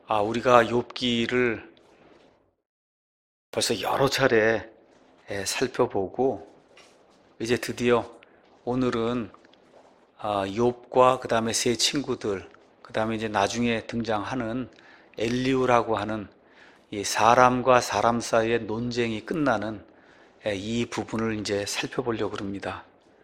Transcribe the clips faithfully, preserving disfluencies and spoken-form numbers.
아, 우리가 욥기를 벌써 여러 차례 예, 살펴보고 이제 드디어 오늘은 아, 욥과 그 다음에 세 친구들, 그 다음에 이제 나중에 등장하는 엘리후라고 하는 이 사람과 사람 사이의 논쟁이 끝나는 예, 이 부분을 이제 살펴보려고 합니다.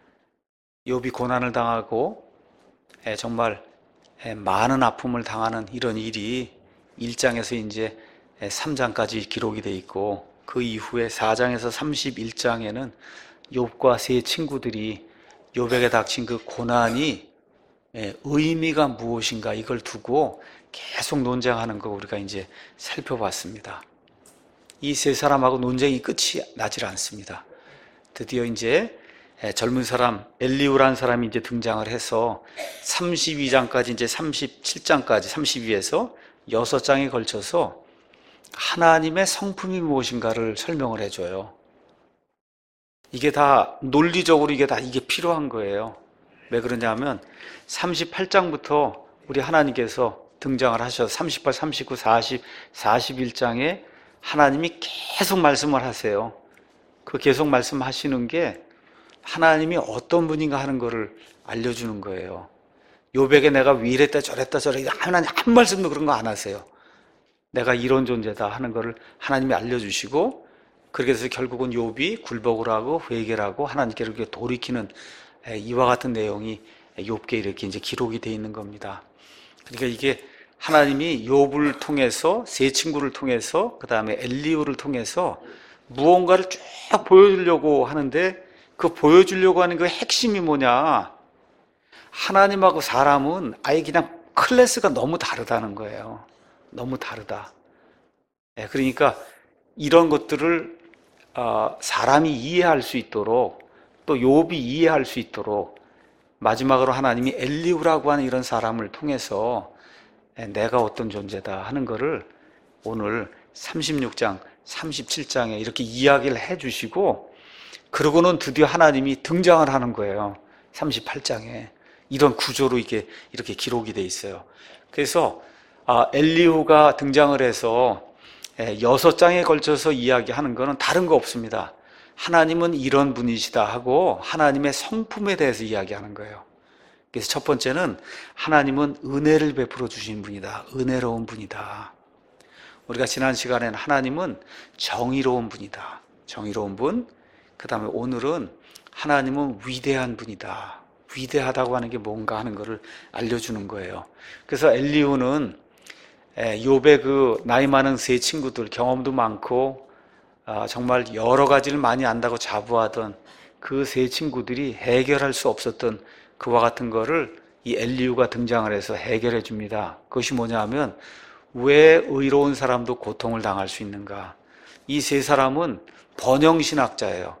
욥이 고난을 당하고 예, 정말 예, 많은 아픔을 당하는 이런 일이 일 장에서 이제 삼 장까지 기록이 되어 있고, 그 이후에 사 장에서 삼십일 장에는 욥과 세 친구들이 욥에게 닥친 그 고난이 의미가 무엇인가 이걸 두고 계속 논쟁하는 거 우리가 이제 살펴봤습니다. 이 세 사람하고 논쟁이 끝이 나질 않습니다. 드디어 이제 젊은 사람 엘리후라는 사람이 이제 등장을 해서 삼십이 장까지 이제 삼십칠 장까지 삼십이에서 여섯 장에 걸쳐서 하나님의 성품이 무엇인가를 설명을 해줘요. 이게 다 논리적으로 이게 다 이게 필요한 거예요. 왜 그러냐면 삼십팔 장부터 우리 하나님께서 등장을 하셔서 삼십팔, 삼십구, 사십, 사십일 장에 하나님이 계속 말씀을 하세요. 그 계속 말씀하시는 게 하나님이 어떤 분인가 하는 거를 알려주는 거예요. 욥에게 내가 이랬다 저랬다 저랬다 하나님 한 말씀도 그런 거 안 하세요. 내가 이런 존재다 하는 거를 하나님이 알려주시고, 그렇게 해서 결국은 욥이 굴복을 하고 회개를 하고 하나님께로 이렇게 돌이키는 이와 같은 내용이 욥기에 이렇게 이제 기록이 되어 있는 겁니다. 그러니까 이게 하나님이 욥을 통해서, 세 친구를 통해서, 그 다음에 엘리후를 통해서 무언가를 쭉 보여주려고 하는데, 그 보여주려고 하는 그 핵심이 뭐냐? 하나님하고 사람은 아예 그냥 클래스가 너무 다르다는 거예요. 너무 다르다. 그러니까 이런 것들을 사람이 이해할 수 있도록, 또 욥이 이해할 수 있도록 마지막으로 하나님이 엘리후라고 하는 이런 사람을 통해서 내가 어떤 존재다 하는 거를 오늘 삼십육 장, 삼십칠 장에 이렇게 이야기를 해주시고, 그러고는 드디어 하나님이 등장을 하는 거예요. 삼십팔 장에 이런 구조로 이게 이렇게 기록이 돼 있어요. 그래서 아, 엘리후가 등장을 해서 여섯 장에 걸쳐서 이야기하는 거는 다른 거 없습니다. 하나님은 이런 분이시다 하고 하나님의 성품에 대해서 이야기하는 거예요. 그래서 첫 번째는 하나님은 은혜를 베풀어 주신 분이다. 은혜로운 분이다. 우리가 지난 시간에는 하나님은 정의로운 분이다. 정의로운 분. 그 다음에 오늘은 하나님은 위대한 분이다. 위대하다고 하는 게 뭔가 하는 것을 알려주는 거예요. 그래서 엘리후는 욥의 그 나이 많은 세 친구들, 경험도 많고 정말 여러 가지를 많이 안다고 자부하던 그 세 친구들이 해결할 수 없었던 그와 같은 거를 이 엘리후가 등장을 해서 해결해 줍니다. 그것이 뭐냐 하면, 왜 의로운 사람도 고통을 당할 수 있는가? 이 세 사람은 번영신학자예요.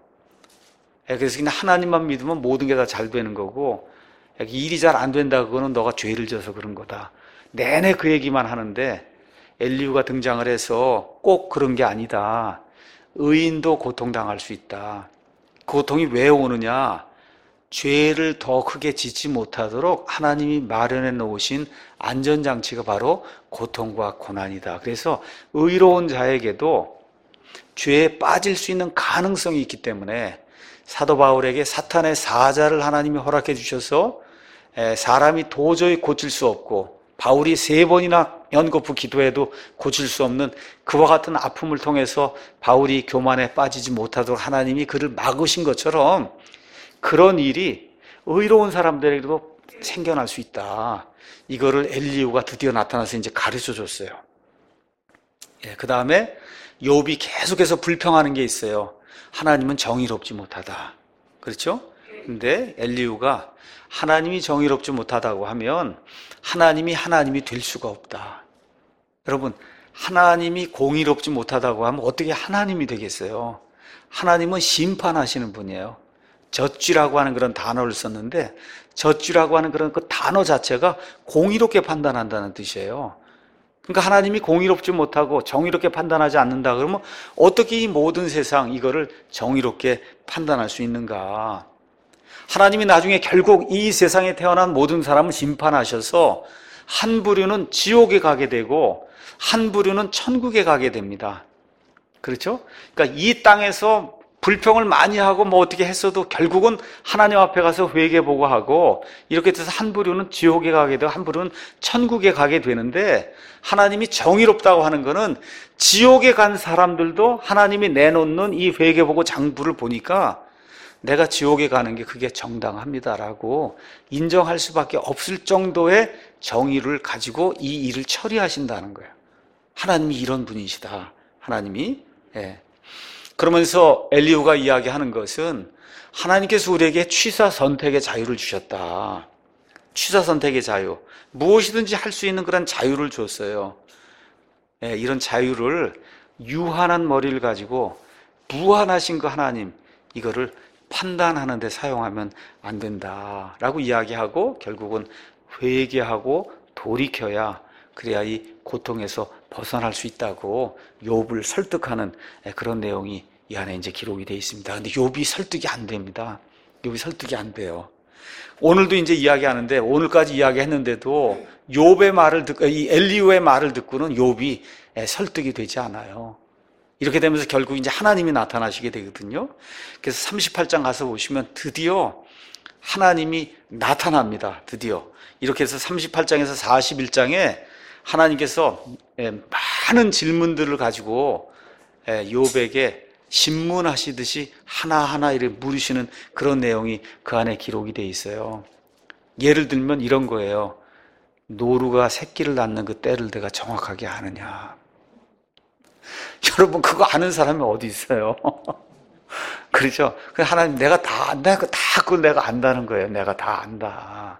그래서 그냥 하나님만 믿으면 모든 게 다 잘 되는 거고, 일이 잘 안 된다 그거는 너가 죄를 져서 그런 거다. 내내 그 얘기만 하는데 엘리후가 등장을 해서 꼭 그런 게 아니다. 의인도 고통당할 수 있다. 그 고통이 왜 오느냐? 죄를 더 크게 짓지 못하도록 하나님이 마련해 놓으신 안전장치가 바로 고통과 고난이다. 그래서 의로운 자에게도 죄에 빠질 수 있는 가능성이 있기 때문에 사도 바울에게 사탄의 사자를 하나님이 허락해 주셔서 사람이 도저히 고칠 수 없고, 바울이 세 번이나 연거푸 기도해도 고칠 수 없는 그와 같은 아픔을 통해서 바울이 교만에 빠지지 못하도록 하나님이 그를 막으신 것처럼, 그런 일이 의로운 사람들에게도 생겨날 수 있다. 이거를 엘리후가 드디어 나타나서 이제 가르쳐 줬어요. 예, 그 다음에 욥이 계속해서 불평하는 게 있어요. 하나님은 정의롭지 못하다. 그렇죠? 근데 엘리후가 하나님이 정의롭지 못하다고 하면 하나님이 하나님이 될 수가 없다. 여러분, 하나님이 공의롭지 못하다고 하면 어떻게 하나님이 되겠어요? 하나님은 심판하시는 분이에요. 젖쥐라고 하는 그런 단어를 썼는데, 젖쥐라고 하는 그런 그 단어 자체가 공의롭게 판단한다는 뜻이에요. 그러니까 하나님이 공의롭지 못하고 정의롭게 판단하지 않는다 그러면 어떻게 이 모든 세상 이거를 정의롭게 판단할 수 있는가? 하나님이 나중에 결국 이 세상에 태어난 모든 사람을 심판하셔서 한 부류는 지옥에 가게 되고 한 부류는 천국에 가게 됩니다. 그렇죠? 그러니까 이 땅에서 불평을 많이 하고 뭐 어떻게 했어도 결국은 하나님 앞에 가서 회개 보고 하고, 이렇게 돼서 한 부류는 지옥에 가게 되고 한 부류는 천국에 가게 되는데, 하나님이 정의롭다고 하는 거는 지옥에 간 사람들도 하나님이 내놓는 이 회개 보고 장부를 보니까 내가 지옥에 가는 게 그게 정당합니다라고 인정할 수밖에 없을 정도의 정의를 가지고 이 일을 처리하신다는 거예요. 하나님이 이런 분이시다. 하나님이. 예. 그러면서 엘리후가 이야기하는 것은 하나님께서 우리에게 취사 선택의 자유를 주셨다. 취사 선택의 자유. 무엇이든지 할 수 있는 그런 자유를 줬어요. 예, 이런 자유를 유한한 머리를 가지고 무한하신 그 하나님, 이거를 판단하는 데 사용하면 안 된다라고 이야기하고, 결국은 회개하고 돌이켜야, 그래야 이 고통에서 벗어날 수 있다고 욥을 설득하는 그런 내용이 이 안에 이제 기록이 되어 있습니다. 근데 욥이 설득이 안 됩니다. 욥이 설득이 안 돼요. 오늘도 이제 이야기하는데, 오늘까지 이야기했는데도 욥의 말을 듣고, 이 엘리후의 말을 듣고는 욥이 설득이 되지 않아요. 이렇게 되면서 결국 이제 하나님이 나타나시게 되거든요. 그래서 삼십팔 장 가서 보시면 드디어 하나님이 나타납니다. 드디어. 이렇게 해서 삼십팔 장에서 사십일 장에 하나님께서 많은 질문들을 가지고 욥에게 신문하시듯이 하나하나 이렇게 물으시는 그런 내용이 그 안에 기록이 되어 있어요. 예를 들면 이런 거예요. 노루가 새끼를 낳는 그 때를 내가 정확하게 아느냐. 여러분, 그거 아는 사람이 어디 있어요? 그렇죠? 하나님, 내가 다 안다. 다 그걸 내가 안다는 거예요. 내가 다 안다.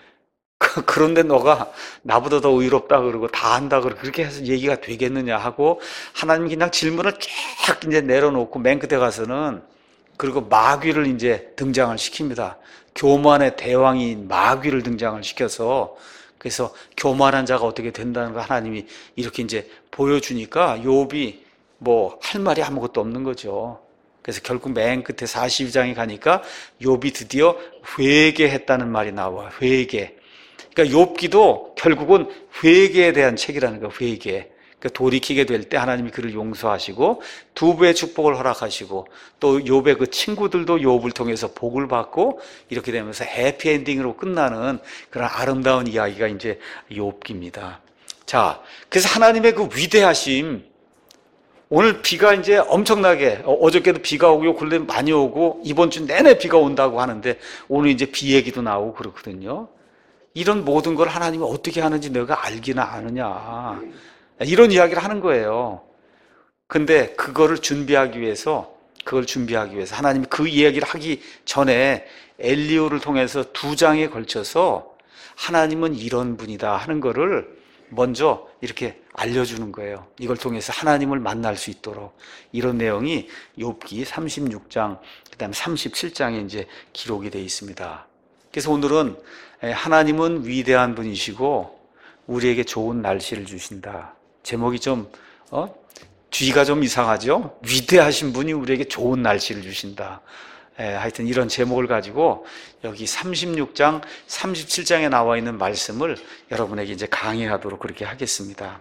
그런데 너가 나보다 더 의롭다 그러고 다 안다 그러고 그렇게 해서 얘기가 되겠느냐 하고, 하나님 그냥 질문을 쫙 이제 내려놓고 맨 끝에 가서는, 그리고 마귀를 이제 등장을 시킵니다. 교만의 대왕인 마귀를 등장을 시켜서, 그래서 교만한 자가 어떻게 된다는 걸 하나님이 이렇게 이제 보여주니까 욥이 뭐 할 말이 아무것도 없는 거죠. 그래서 결국 맨 끝에 사십이 장에 가니까 욥이 드디어 회개했다는 말이 나와. 회개. 그러니까 욥기도 결국은 회개에 대한 책이라는 거예요. 회개. 그러니까 돌이키게 될 때 하나님이 그를 용서하시고 두 배의 축복을 허락하시고, 또 욥의 그 친구들도 욥을 통해서 복을 받고, 이렇게 되면서 해피엔딩으로 끝나는 그런 아름다운 이야기가 이제 욥기입니다. 자, 그래서 하나님의 그 위대하심, 오늘 비가 이제 엄청나게, 어저께도 비가 오고 근래 많이 오고 이번 주 내내 비가 온다고 하는데 오늘 이제 비 얘기도 나오고 그렇거든요. 이런 모든 걸 하나님이 어떻게 하는지 너가 알기나 아느냐, 이런 이야기를 하는 거예요. 근데 그거를 준비하기 위해서, 그걸 준비하기 위해서 하나님이 그 이야기를 하기 전에 엘리후를 통해서 두 장에 걸쳐서 하나님은 이런 분이다 하는 거를 먼저 이렇게 알려주는 거예요. 이걸 통해서 하나님을 만날 수 있도록. 이런 내용이 욥기 삼십육 장, 그 다음에 삼십칠 장에 이제 기록이 되어 있습니다. 그래서 오늘은 하나님은 위대한 분이시고 우리에게 좋은 날씨를 주신다. 제목이 좀 어? 뒤가 좀 이상하죠? 위대하신 분이 우리에게 좋은 날씨를 주신다. 예, 하여튼 이런 제목을 가지고 여기 삼십육 장, 삼십칠 장에 나와 있는 말씀을 여러분에게 이제 강의하도록 그렇게 하겠습니다.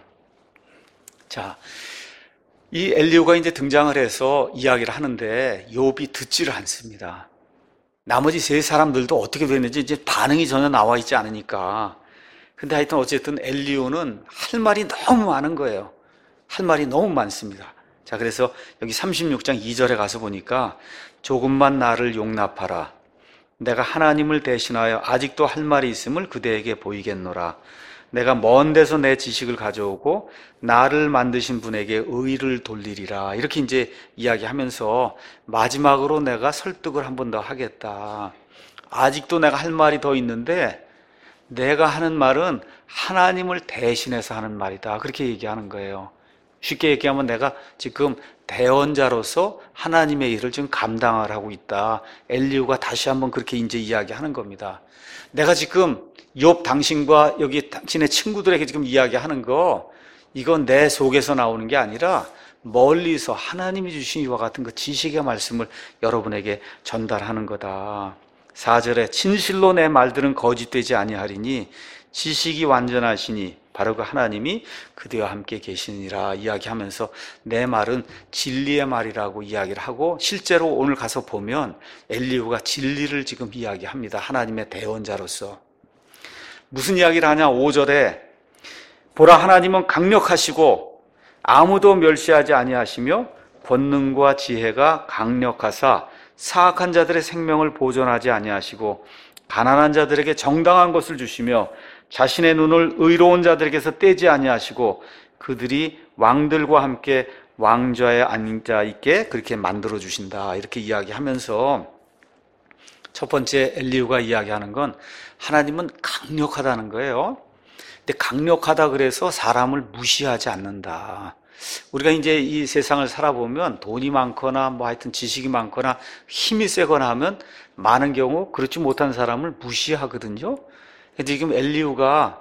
자, 이 엘리후가 이제 등장을 해서 이야기를 하는데 욥이 듣지를 않습니다. 나머지 세 사람들도 어떻게 됐는지 이제 반응이 전혀 나와 있지 않으니까. 근데 하여튼 어쨌든 엘리후는 할 말이 너무 많은 거예요. 할 말이 너무 많습니다. 자, 그래서 여기 삼십육 장 이 절에 가서 보니까 조금만 나를 용납하라. 내가 하나님을 대신하여 아직도 할 말이 있음을 그대에게 보이겠노라. 내가 먼 데서 내 지식을 가져오고 나를 만드신 분에게 의를 돌리리라. 이렇게 이제 이야기하면서 마지막으로 내가 설득을 한 번 더 하겠다. 아직도 내가 할 말이 더 있는데 내가 하는 말은 하나님을 대신해서 하는 말이다. 그렇게 얘기하는 거예요. 쉽게 얘기하면 내가 지금 대언자로서 하나님의 일을 지금 감당을 하고 있다. 엘리후가 다시 한번 그렇게 이제 이야기하는 겁니다. 내가 지금 욥 당신과 여기 당신의 친구들에게 지금 이야기하는 거, 이건 내 속에서 나오는 게 아니라 멀리서 하나님이 주신 이와 같은 그 지식의 말씀을 여러분에게 전달하는 거다. 사 절에 진실로 내 말들은 거짓되지 아니하리니 지식이 완전하시니 바로 그 하나님이 그대와 함께 계시니라 이야기하면서 내 말은 진리의 말이라고 이야기를 하고, 실제로 오늘 가서 보면 엘리후가 진리를 지금 이야기합니다. 하나님의 대언자로서. 무슨 이야기를 하냐? 오 절에 보라, 하나님은 강력하시고 아무도 멸시하지 아니하시며 권능과 지혜가 강력하사 사악한 자들의 생명을 보존하지 아니하시고 가난한 자들에게 정당한 것을 주시며 자신의 눈을 의로운 자들에게서 떼지 아니하시고 그들이 왕들과 함께 왕좌에 앉아 있게 그렇게 만들어 주신다. 이렇게 이야기하면서 첫 번째 엘리후가 이야기하는 건 하나님은 강력하다는 거예요. 근데 강력하다 그래서 사람을 무시하지 않는다. 우리가 이제 이 세상을 살아보면 돈이 많거나 뭐 하여튼 지식이 많거나 힘이 세거나 하면 많은 경우 그렇지 못한 사람을 무시하거든요. 근데 지금 엘리후가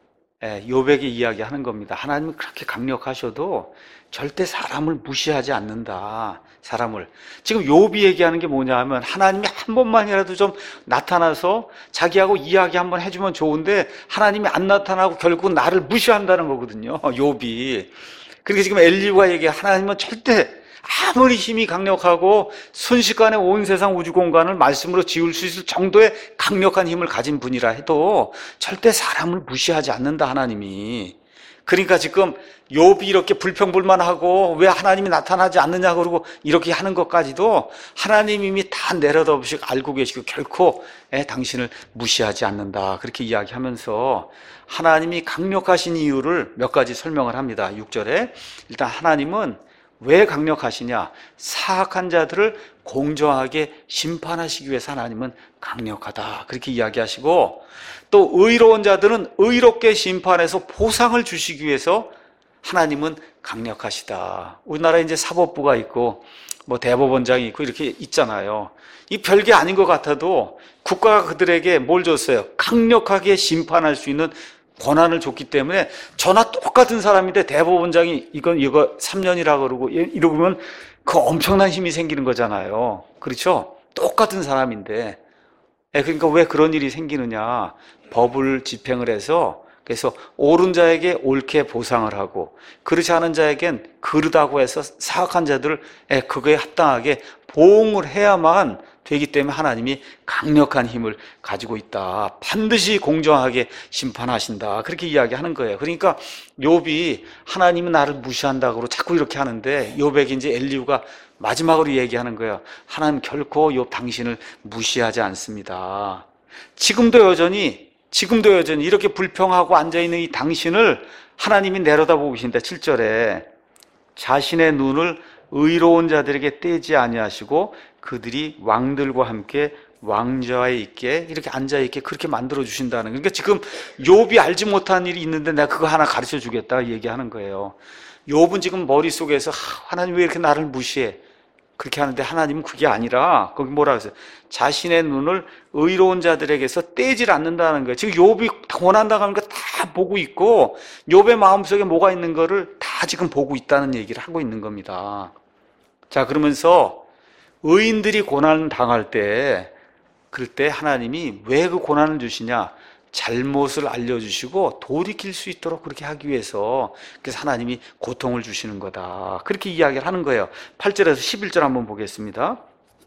욥에게 이야기하는 겁니다. 하나님이 그렇게 강력하셔도 절대 사람을 무시하지 않는다. 사람을. 지금 욥이 얘기하는 게 뭐냐 하면 하나님이 한 번만이라도 좀 나타나서 자기하고 이야기 한번 해주면 좋은데 하나님이 안 나타나고 결국 나를 무시한다는 거거든요. 욥이. 그러니까 지금 엘리후가 얘기해, 하나님은 절대 아무리 힘이 강력하고 순식간에 온 세상 우주 공간을 말씀으로 지울 수 있을 정도의 강력한 힘을 가진 분이라 해도 절대 사람을 무시하지 않는다, 하나님이. 그러니까 지금 욥이 이렇게 불평불만하고 왜 하나님이 나타나지 않느냐 그러고 이렇게 하는 것까지도 하나님 이미 다 내려다보시고 알고 계시고 결코 에, 당신을 무시하지 않는다, 그렇게 이야기하면서 하나님이 강력하신 이유를 몇 가지 설명을 합니다. 육 절에 일단 하나님은 왜 강력하시냐? 사악한 자들을 공정하게 심판하시기 위해서 하나님은 강력하다, 그렇게 이야기하시고, 또 의로운 자들은 의롭게 심판해서 보상을 주시기 위해서 하나님은 강력하시다. 우리나라에 이제 사법부가 있고 뭐 대법원장이 있고 이렇게 있잖아요. 이 별게 아닌 것 같아도 국가가 그들에게 뭘 줬어요? 강력하게 심판할 수 있는 권한을 줬기 때문에 저나 똑같은 사람인데 대법원장이 이건 이거 삼 년이라 그러고 이러면 그 엄청난 힘이 생기는 거잖아요. 그렇죠? 똑같은 사람인데. 그러니까 왜 그런 일이 생기느냐? 법을 집행을 해서 그래서 옳은 자에게 옳게 보상을 하고 그렇지 않은 자에겐 그르다고 해서 사악한 자들을 그거에 합당하게 보응을 해야만 되기 때문에 하나님이 강력한 힘을 가지고 있다. 반드시 공정하게 심판하신다. 그렇게 이야기하는 거예요. 그러니까 욥이 하나님은 나를 무시한다고 자꾸 이렇게 하는데 욥에게 이제 엘리후가 마지막으로 얘기하는 거예요. 하나님 결코 욥 당신을 무시하지 않습니다. 지금도 여전히 지금도 여전히 이렇게 불평하고 앉아있는 이 당신을 하나님이 내려다보고 계신다. 칠 절에 자신의 눈을 의로운 자들에게 떼지 아니하시고 그들이 왕들과 함께 왕좌에 있게 이렇게 앉아있게 그렇게 만들어 주신다는. 그러니까 지금 욥이 알지 못한 일이 있는데 내가 그거 하나 가르쳐 주겠다 얘기하는 거예요. 욥은 지금 머릿속에서 하나님 왜 이렇게 나를 무시해? 그렇게 하는데 하나님은 그게 아니라 거기 뭐라 그랬어요? 자신의 눈을 의로운 자들에게서 떼질 않는다는 거예요. 지금 욥이 고난당하는 거 다 보고 있고 욥의 마음속에 뭐가 있는 거를 다 지금 보고 있다는 얘기를 하고 있는 겁니다. 자, 그러면서 의인들이 고난을 당할 때 그럴 때 하나님이 왜 그 고난을 주시냐? 잘못을 알려주시고 돌이킬 수 있도록 그렇게 하기 위해서, 그래서 하나님이 고통을 주시는 거다, 그렇게 이야기를 하는 거예요. 팔 절에서 십일 절 한번 보겠습니다.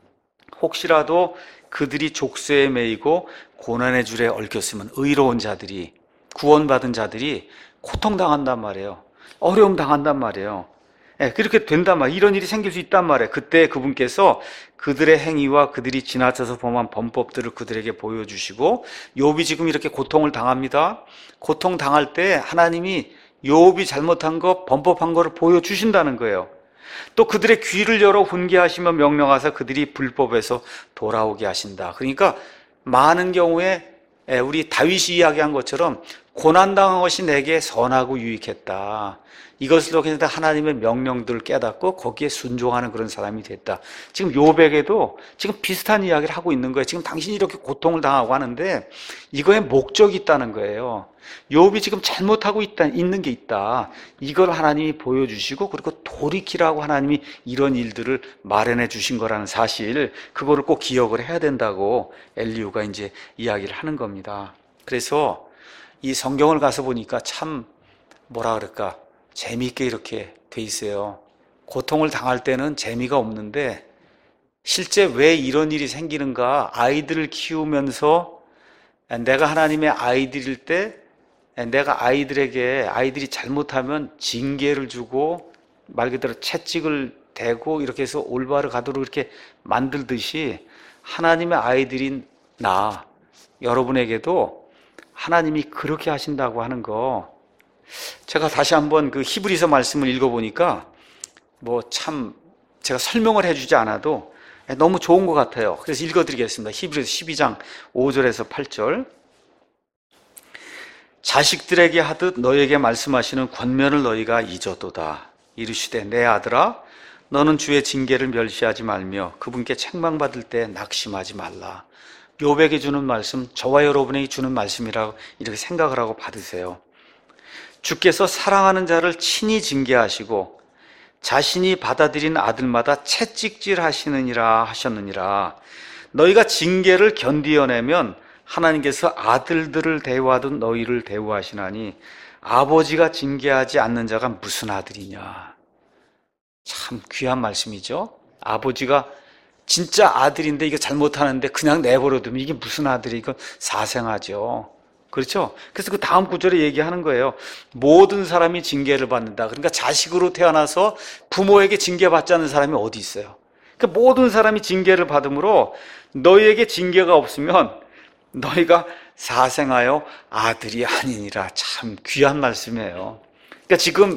혹시라도 그들이 족쇄에 매이고 고난의 줄에 얽혔으면 의로운 자들이, 구원받은 자들이 고통당한단 말이에요. 어려움 당한단 말이에요. 네, 그렇게 된단 말이에요. 이런 일이 생길 수 있단 말이에요. 그때 그분께서 그들의 행위와 그들이 지나쳐서 범한 범법들을 그들에게 보여주시고, 욥이 지금 이렇게 고통을 당합니다. 고통 당할 때 하나님이 욥이 잘못한 거, 범법한 거를 보여주신다는 거예요. 또 그들의 귀를 열어 훈계하시며 명령하사 그들이 불법에서 돌아오게 하신다. 그러니까 많은 경우에 우리 다윗이 이야기한 것처럼 고난당한 것이 내게 선하고 유익했다. 이것을 통해서 하나님의 명령들을 깨닫고 거기에 순종하는 그런 사람이 됐다. 지금 욥에게도 지금 비슷한 이야기를 하고 있는 거예요. 지금 당신이 이렇게 고통을 당하고 하는데 이거에 목적이 있다는 거예요. 욥이 지금 잘못하고 있다, 있는 게 있다. 이걸 하나님이 보여주시고 그리고 돌이키라고 하나님이 이런 일들을 마련해 주신 거라는 사실, 그거를 꼭 기억을 해야 된다고 엘리후가 이제 이야기를 하는 겁니다. 그래서 이 성경을 가서 보니까 참 뭐라 그럴까 재미있게 이렇게 돼 있어요. 고통을 당할 때는 재미가 없는데 실제 왜 이런 일이 생기는가, 아이들을 키우면서 내가 하나님의 아이들일 때 내가 아이들에게 아이들이 잘못하면 징계를 주고 말 그대로 채찍을 대고 이렇게 해서 올바로 가도록 이렇게 만들듯이 하나님의 아이들인 나 여러분에게도 하나님이 그렇게 하신다고 하는 거, 제가 다시 한번 그 히브리서 말씀을 읽어보니까 뭐 참 제가 설명을 해주지 않아도 너무 좋은 것 같아요. 그래서 읽어드리겠습니다. 히브리서 십이 장 오 절에서 팔 절. 자식들에게 하듯 너희에게 말씀하시는 권면을 너희가 잊었도다. 이르시되 내 아들아 너는 주의 징계를 멸시하지 말며 그분께 책망받을 때 낙심하지 말라. 욥에게 주는 말씀, 저와 여러분에게 주는 말씀이라고 이렇게 생각을 하고 받으세요. 주께서 사랑하는 자를 친히 징계하시고 자신이 받아들인 아들마다 채찍질 하시느니라 하셨느니라. 너희가 징계를 견디어내면 하나님께서 아들들을 대우하듯 너희를 대우하시나니 아버지가 징계하지 않는 자가 무슨 아들이냐. 참 귀한 말씀이죠. 아버지가 진짜 아들인데 이거 잘못하는데 그냥 내버려두면 이게 무슨 아들이, 이건 사생아죠. 그렇죠? 그래서 그 다음 구절에 얘기하는 거예요. 모든 사람이 징계를 받는다. 그러니까 자식으로 태어나서 부모에게 징계받지 않는 사람이 어디 있어요? 그러니까 모든 사람이 징계를 받으므로 너희에게 징계가 없으면 너희가 사생하여 아들이 아니니라. 참 귀한 말씀이에요. 그러니까 지금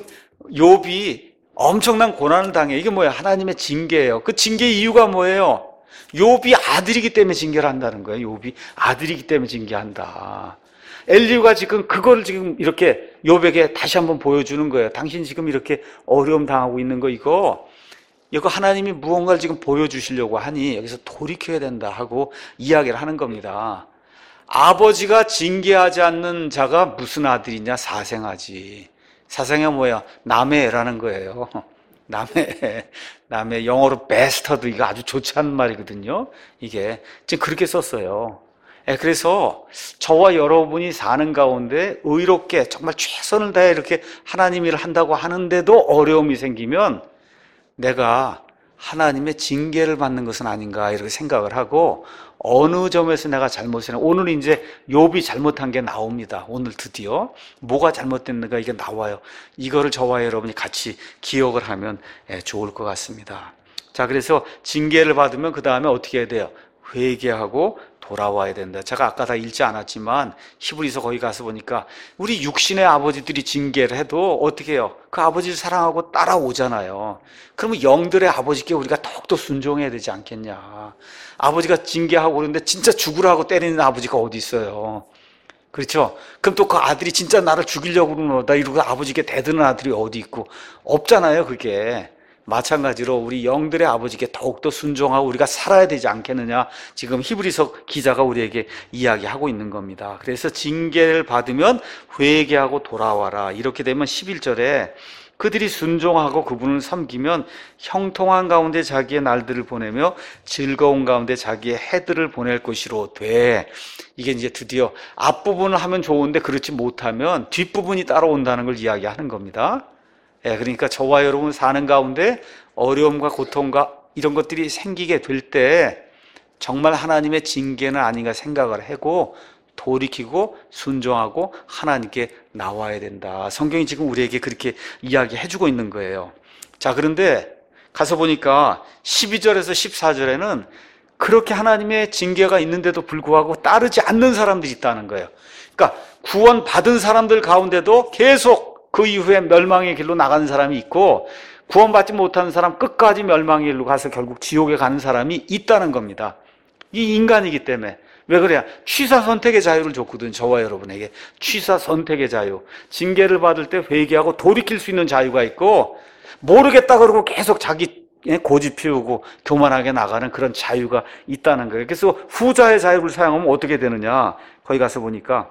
욥이 엄청난 고난을 당해. 이게 뭐예요? 하나님의 징계예요. 그 징계의 이유가 뭐예요? 욥이 아들이기 때문에 징계를 한다는 거예요. 욥이 아들이기 때문에 징계한다. 엘리후가 지금 그걸 지금 이렇게 욥에게 다시 한번 보여주는 거예요. 당신 지금 이렇게 어려움 당하고 있는 거, 이거 이거 하나님이 무언가를 지금 보여주시려고 하니 여기서 돌이켜야 된다 하고 이야기를 하는 겁니다. 아버지가 징계하지 않는 자가 무슨 아들이냐? 사생아지. 사생아 뭐야? 남의 애라는 거예요. 남의 애. 남의 애. 영어로 베스터드, 이거 아주 좋지 않은 말이거든요. 이게 지금 그렇게 썼어요. 그래서 저와 여러분이 사는 가운데 의롭게 정말 최선을 다해 이렇게 하나님 일을 한다고 하는데도 어려움이 생기면 내가 하나님의 징계를 받는 것은 아닌가 이렇게 생각을 하고, 어느 점에서 내가 잘못했나. 오늘 이제 욥이 잘못한 게 나옵니다. 오늘 드디어 뭐가 잘못됐는가 이게 나와요. 이거를 저와 여러분이 같이 기억을 하면 좋을 것 같습니다. 자, 그래서 징계를 받으면 그 다음에 어떻게 해야 돼요? 회개하고 돌아와야 된다. 제가 아까 다 읽지 않았지만 히브리서 거기 가서 보니까 우리 육신의 아버지들이 징계를 해도 어떻게 해요? 그 아버지를 사랑하고 따라오잖아요. 그러면 영들의 아버지께 우리가 더욱더 순종해야 되지 않겠냐. 아버지가 징계하고 그러는데 진짜 죽으라고 때리는 아버지가 어디 있어요? 그렇죠? 그럼 또 그 아들이 진짜 나를 죽이려고 그러노다 이러고 아버지께 대드는 아들이 어디 있고? 없잖아요, 그게. 마찬가지로 우리 영들의 아버지께 더욱더 순종하고 우리가 살아야 되지 않겠느냐, 지금 히브리서 기자가 우리에게 이야기하고 있는 겁니다. 그래서 징계를 받으면 회개하고 돌아와라. 이렇게 되면 십일 절에 그들이 순종하고 그분을 섬기면 형통한 가운데 자기의 날들을 보내며 즐거운 가운데 자기의 해들을 보낼 것이로 돼. 이게 이제 드디어 앞부분을 하면 좋은데 그렇지 못하면 뒷부분이 따라온다는 걸 이야기하는 겁니다. 예, 그러니까 저와 여러분 사는 가운데 어려움과 고통과 이런 것들이 생기게 될 때 정말 하나님의 징계는 아닌가 생각을 하고 돌이키고 순종하고 하나님께 나와야 된다. 성경이 지금 우리에게 그렇게 이야기해주고 있는 거예요. 자, 그런데 가서 보니까 십이 절에서 십사 절에는 그렇게 하나님의 징계가 있는데도 불구하고 따르지 않는 사람들이 있다는 거예요. 그러니까 구원 받은 사람들 가운데도 계속 그 이후에 멸망의 길로 나가는 사람이 있고, 구원받지 못하는 사람 끝까지 멸망의 길로 가서 결국 지옥에 가는 사람이 있다는 겁니다. 이 인간이기 때문에. 왜 그래야? 취사 선택의 자유를 줬거든, 저와 여러분에게. 취사 선택의 자유. 징계를 받을 때 회개하고 돌이킬 수 있는 자유가 있고, 모르겠다 그러고 계속 자기 고집 피우고 교만하게 나가는 그런 자유가 있다는 거예요. 그래서 후자의 자유를 사용하면 어떻게 되느냐? 거기 가서 보니까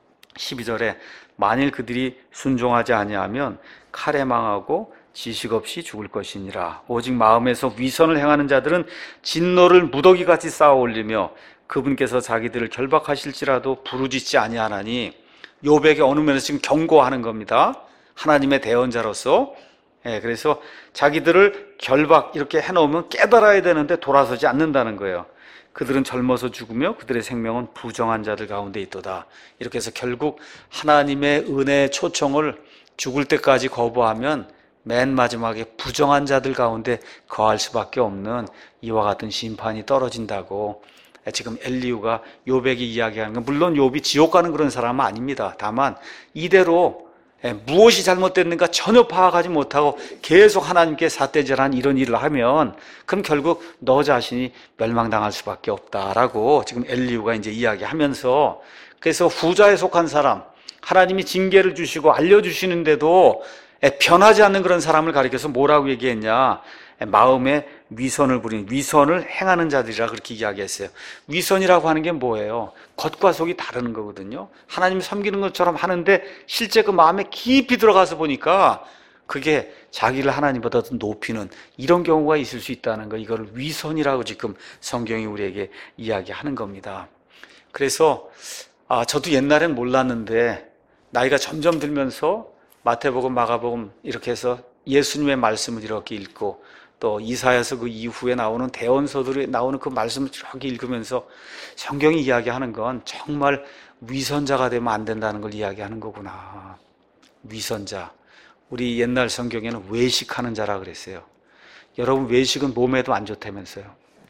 십이 절에 만일 그들이 순종하지 아니하면 칼에 망하고 지식 없이 죽을 것이니라. 오직 마음에서 위선을 행하는 자들은 진노를 무더기같이 쌓아 올리며 그분께서 자기들을 결박하실지라도 부르짖지 아니하나니 욥에게 어느 면에서 지금 경고하는 겁니다. 하나님의 대언자로서. 예, 그래서 자기들을 결박 이렇게 해놓으면 깨달아야 되는데 돌아서지 않는다는 거예요. 그들은 젊어서 죽으며 그들의 생명은 부정한 자들 가운데 있도다. 이렇게 해서 결국 하나님의 은혜의 초청을 죽을 때까지 거부하면 맨 마지막에 부정한 자들 가운데 거할 수밖에 없는 이와 같은 심판이 떨어진다고 지금 엘리후가 욥에게 이야기하는 건, 물론 욥이 지옥 가는 그런 사람은 아닙니다. 다만 이대로 무엇이 잘못됐는가 전혀 파악하지 못하고 계속 하나님께 삿대질한 이런 일을 하면 그럼 결국 너 자신이 멸망당할 수밖에 없다라고 지금 엘리후가 이제 이야기하면서, 그래서 후자에 속한 사람, 하나님이 징계를 주시고 알려주시는데도 변하지 않는 그런 사람을 가리켜서 뭐라고 얘기했냐, 마음에 위선을 부리는, 위선을 행하는 자들이라 그렇게 이야기했어요. 위선이라고 하는 게 뭐예요? 겉과 속이 다르는 거거든요. 하나님 섬기는 것처럼 하는데 실제 그 마음에 깊이 들어가서 보니까 그게 자기를 하나님보다 더 높이는 이런 경우가 있을 수 있다는 거, 이걸 위선이라고 지금 성경이 우리에게 이야기하는 겁니다. 그래서 아, 저도 옛날엔 몰랐는데 나이가 점점 들면서 마태복음, 마가복음 이렇게 해서 예수님의 말씀을 이렇게 읽고 또 이사야서 그 이후에 나오는 대언서들이 나오는 그 말씀을 이렇게 읽으면서 성경이 이야기하는 건 정말 위선자가 되면 안 된다는 걸 이야기하는 거구나. 위선자. 우리 옛날 성경에는 외식하는 자라 그랬어요. 여러분, 외식은 몸에도 안 좋다면서요.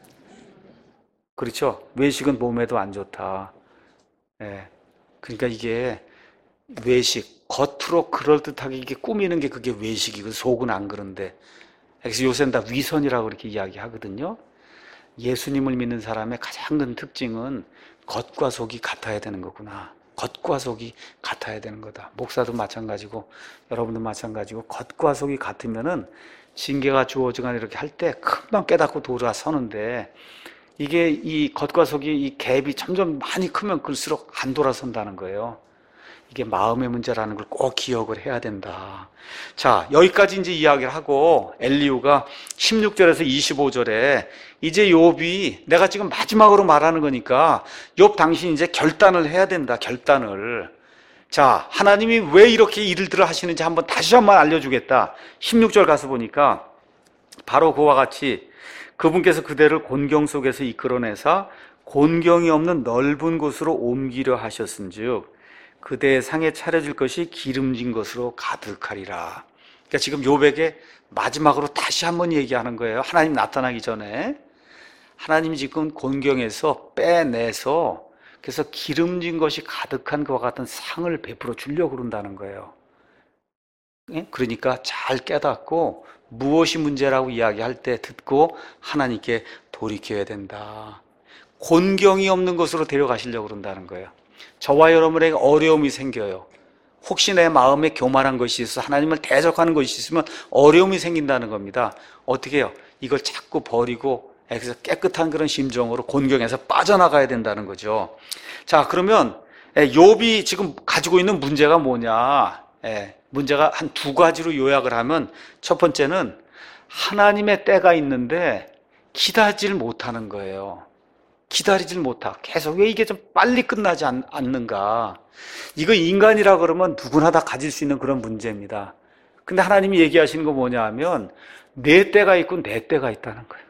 그렇죠? 외식은 몸에도 안 좋다. 예. 그러니까 이게 외식, 겉으로 그럴듯하게 이게 꾸미는 게 그게 외식이고 속은 안 그런데, 그래서 요새는 다 위선이라고 이렇게 이야기하거든요. 예수님을 믿는 사람의 가장 큰 특징은 겉과 속이 같아야 되는 거구나. 겉과 속이 같아야 되는 거다. 목사도 마찬가지고 여러분도 마찬가지고 겉과 속이 같으면은 징계가 주어지거나 이렇게 할 때 금방 깨닫고 돌아서는데, 이게 이 겉과 속이 이 갭이 점점 많이 크면 클수록 안 돌아선다는 거예요. 이게 마음의 문제라는 걸 꼭 기억을 해야 된다. 자, 여기까지 이제 이야기를 하고 엘리후가 십육 절에서 이십오 절에 이제 욥이, 내가 지금 마지막으로 말하는 거니까 욥 당신 이제 결단을 해야 된다. 결단을. 자, 하나님이 왜 이렇게 일들을 하시는지 한번 다시 한번 알려주겠다. 십육 절 가서 보니까 바로 그와 같이 그분께서 그대를 곤경 속에서 이끌어내사 곤경이 없는 넓은 곳으로 옮기려 하셨은즉 그대의 상에 차려줄 것이 기름진 것으로 가득하리라. 그러니까 지금 욥에게 마지막으로 다시 한번 얘기하는 거예요. 하나님 나타나기 전에 하나님이 지금 곤경에서 빼내서 그래서 기름진 것이 가득한 것과 같은 상을 베풀어 주려고 그런다는 거예요. 그러니까 잘 깨닫고 무엇이 문제라고 이야기할 때 듣고 하나님께 돌이켜야 된다. 곤경이 없는 곳으로 데려가시려고 그런다는 거예요. 저와 여러분에게 어려움이 생겨요. 혹시 내 마음에 교만한 것이 있어 하나님을 대적하는 것이 있으면 어려움이 생긴다는 겁니다. 어떻게 해요? 이걸 자꾸 버리고 그래서 깨끗한 그런 심정으로 곤경에서 빠져나가야 된다는 거죠. 자, 그러면 욥이 지금 가지고 있는 문제가 뭐냐? 문제가 한 두 가지로 요약을 하면, 첫 번째는 하나님의 때가 있는데 기다리질 못하는 거예요. 기다리질 못하. 계속 왜 이게 좀 빨리 끝나지 않, 않는가. 이거 인간이라 그러면 누구나 다 가질 수 있는 그런 문제입니다. 근데 하나님이 얘기하시는 거 뭐냐 하면 내 때가 있고 내 때가 있다는 거예요.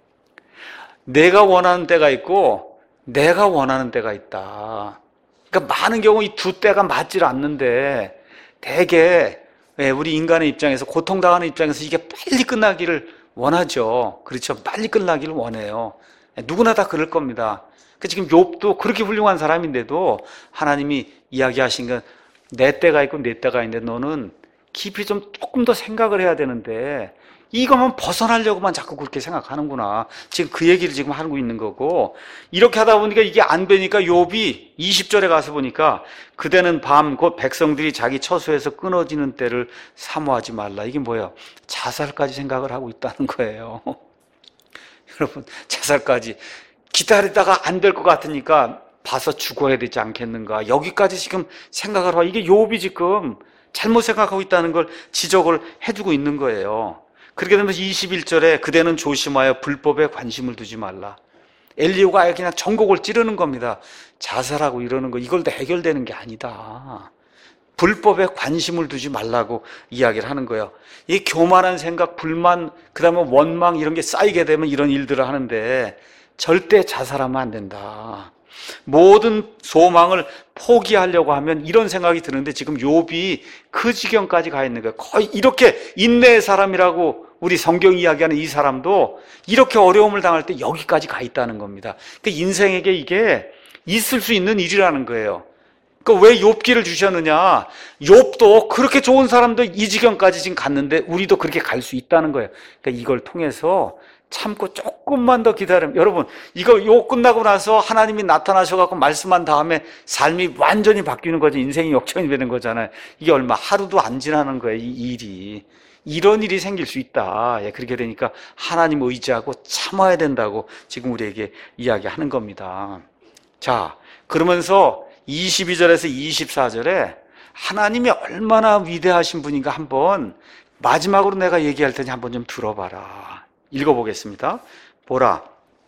내가 원하는 때가 있고 내가 원하는 때가 있다. 그러니까 많은 경우 이 두 때가 맞질 않는데 대개 우리 인간의 입장에서, 고통당하는 입장에서 이게 빨리 끝나기를 원하죠. 그렇죠. 빨리 끝나기를 원해요. 누구나 다 그럴 겁니다. 지금 욥도 그렇게 훌륭한 사람인데도 하나님이 이야기하신 건 내 때가 있고 내 때가 있는데 너는 깊이 좀 조금 더 생각을 해야 되는데 이것만 벗어나려고만 자꾸 그렇게 생각하는구나. 지금 그 얘기를 지금 하고 있는 거고, 이렇게 하다 보니까 이게 안 되니까 욥이 이십 절에 가서 보니까 그대는 밤 곧 백성들이 자기 처소에서 끊어지는 때를 사모하지 말라. 이게 뭐예요? 자살까지 생각을 하고 있다는 거예요. 여러분, 자살까지 기다리다가 안 될 것 같으니까 봐서 죽어야 되지 않겠는가, 여기까지 지금 생각을 하고, 이게 욥이 지금 잘못 생각하고 있다는 걸 지적을 해주고 있는 거예요. 그렇게 되면서 이십일 절에 그대는 조심하여 불법에 관심을 두지 말라. 엘리후가 아예 그냥 전곡을 찌르는 겁니다. 자살하고 이러는 거 이걸로 해결되는 게 아니다. 불법에 관심을 두지 말라고 이야기를 하는 거예요. 이 교만한 생각, 불만, 그 다음에 원망 이런 게 쌓이게 되면 이런 일들을 하는데 절대 자살하면 안 된다. 모든 소망을 포기하려고 하면 이런 생각이 드는데 지금 욥이 그 지경까지 가 있는 거예요. 거의 이렇게 인내의 사람이라고 우리 성경 이야기하는 이 사람도 이렇게 어려움을 당할 때 여기까지 가 있다는 겁니다. 그러니까 인생에게 이게 있을 수 있는 일이라는 거예요. 그러니까 왜 욥기를 주셨느냐? 욥도 그렇게 좋은 사람도 이 지경까지 지금 갔는데 우리도 그렇게 갈 수 있다는 거예요. 그러니까 이걸 통해서 참고 조금만 더 기다리면, 여러분 이거 요 끝나고 나서 하나님이 나타나셔갖고 말씀한 다음에 삶이 완전히 바뀌는 거죠. 인생이 역전이 되는 거잖아요. 이게 얼마 하루도 안 지나는 거예요. 이 일이 이런 일이 생길 수 있다. 예, 그렇게 되니까 하나님 의지하고 참아야 된다고 지금 우리에게 이야기하는 겁니다. 자, 그러면서 이십이 절에서 이십사 절에 하나님이 얼마나 위대하신 분인가 한번 마지막으로 내가 얘기할 테니 한번 좀 들어봐라. 읽어보겠습니다. 보라,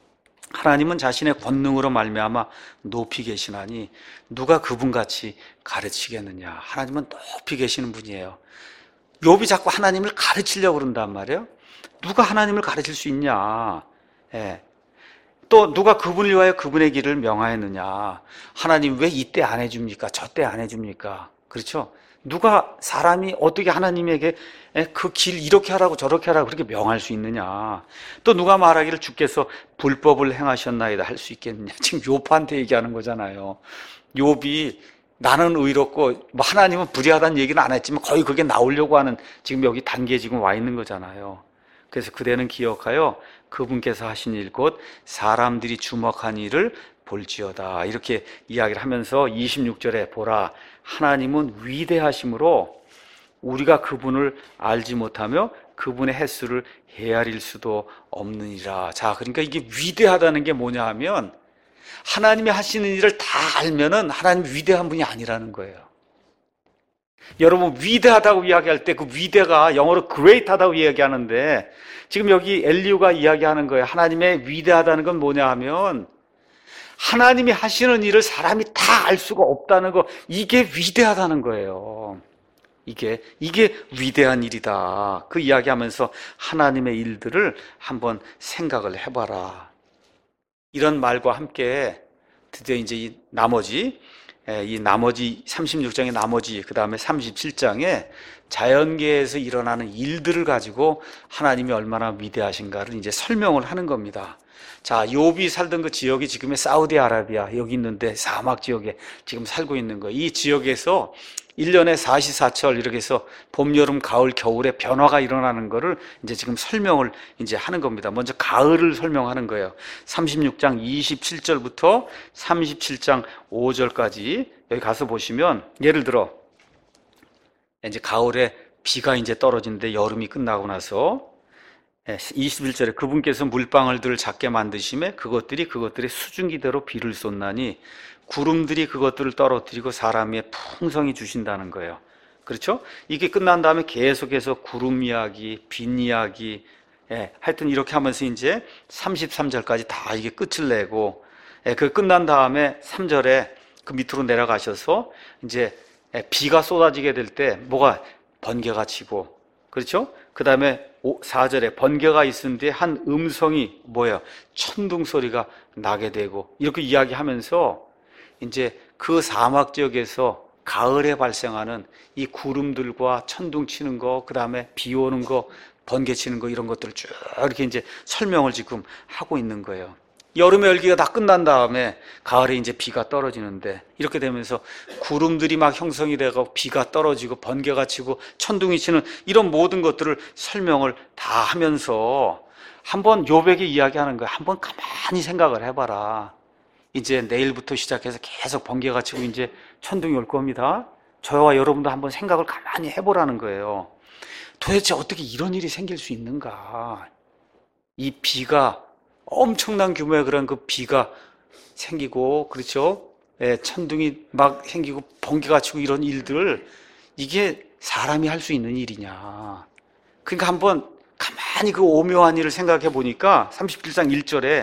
하나님은 자신의 권능으로 말미암아 높이 계시나니 누가 그분같이 가르치겠느냐. 하나님은 높이 계시는 분이에요. 욥이 자꾸 하나님을 가르치려고 그런단 말이에요. 누가 하나님을 가르칠 수 있냐. 예. 또 누가 그분을 위하여 그분의 길을 명하였느냐. 하나님 왜 이때 안 해줍니까? 저때 안 해줍니까? 그렇죠? 누가 사람이 어떻게 하나님에게 그 길 이렇게 하라고 저렇게 하라고 그렇게 명할 수 있느냐. 또 누가 말하기를 주께서 불법을 행하셨나이다 할 수 있겠느냐. 지금 욥한테 얘기하는 거잖아요. 욥이 나는 의롭고 뭐 하나님은 불의하다는 얘기는 안 했지만 거의 그게 나오려고 하는 지금 여기 단계에 지금 와 있는 거잖아요. 그래서 그대는 기억하여 그분께서 하신 일 곧 사람들이 주목한 일을 볼지어다. 이렇게 이야기를 하면서 이십육 절에 보라, 하나님은 위대하심으로 우리가 그분을 알지 못하며 그분의 횟수를 헤아릴 수도 없느니라. 자, 그러니까 이게 위대하다는 게 뭐냐 하면 하나님이 하시는 일을 다 알면은 하나님 위대한 분이 아니라는 거예요. 여러분 위대하다고 이야기할 때 그 위대가 영어로 great하다고 이야기하는데 지금 여기 엘리후가 이야기하는 거예요. 하나님의 위대하다는 건 뭐냐 하면 하나님이 하시는 일을 사람이 다 알 수가 없다는 거, 이게 위대하다는 거예요. 이게 이게 위대한 일이다. 그 이야기하면서 하나님의 일들을 한번 생각을 해봐라. 이런 말과 함께 드디어 이제 이 나머지 이 나머지 삼십육 장의 나머지 그 다음에 삼십칠 장에 자연계에서 일어나는 일들을 가지고 하나님이 얼마나 위대하신가를 이제 설명을 하는 겁니다. 자, 욥이 살던 그 지역이 지금의 사우디아라비아 여기 있는데 사막 지역에 지금 살고 있는 거예요. 이 지역에서 일 년에 사시사철 이렇게 해서 봄, 여름, 가을, 겨울에 변화가 일어나는 거를 이제 지금 설명을 이제 하는 겁니다. 먼저 가을을 설명하는 거예요. 삼십육 장 이십칠 절부터 삼십칠 장 오 절까지 여기 가서 보시면 예를 들어 이제 가을에 비가 이제 떨어지는데 여름이 끝나고 나서 이십일 절에 그분께서 물방울들을 작게 만드심에 그것들이 그것들의 수증기대로 비를 쏟나니 구름들이 그것들을 떨어뜨리고 사람의 풍성이 주신다는 거예요. 그렇죠? 이게 끝난 다음에 계속해서 구름 이야기, 빈 이야기, 예, 하여튼 이렇게 하면서 이제 삼십삼 절까지 다 이게 끝을 내고, 예, 그 끝난 다음에 삼 절에 그 밑으로 내려가셔서 이제 비가 쏟아지게 될 때 뭐가 번개가 치고, 그렇죠? 그 다음에 사 절에 번개가 있은 뒤에 한 음성이 뭐예요? 천둥 소리가 나게 되고, 이렇게 이야기하면서 이제 그 사막 지역에서 가을에 발생하는 이 구름들과 천둥 치는 거, 그 다음에 비 오는 거, 번개 치는 거, 이런 것들을 쭉 이렇게 이제 설명을 지금 하고 있는 거예요. 여름의 열기가 다 끝난 다음에 가을에 이제 비가 떨어지는데, 이렇게 되면서 구름들이 막 형성이 되고 비가 떨어지고 번개가 치고 천둥이 치는 이런 모든 것들을 설명을 다 하면서 한번 욥에게 이야기하는 거예요. 한번 가만히 생각을 해봐라. 이제 내일부터 시작해서 계속 번개가 치고 이제 천둥이 올 겁니다. 저와 여러분도 한번 생각을 가만히 해보라는 거예요. 도대체 어떻게 이런 일이 생길 수 있는가? 이 비가 엄청난 규모의 그런 그 비가 생기고, 그렇죠? 예, 천둥이 막 생기고 번개가 치고 이런 일들, 이게 사람이 할 수 있는 일이냐? 그러니까 한번 가만히 그 오묘한 일을 생각해 보니까 삼십칠 장 일 절에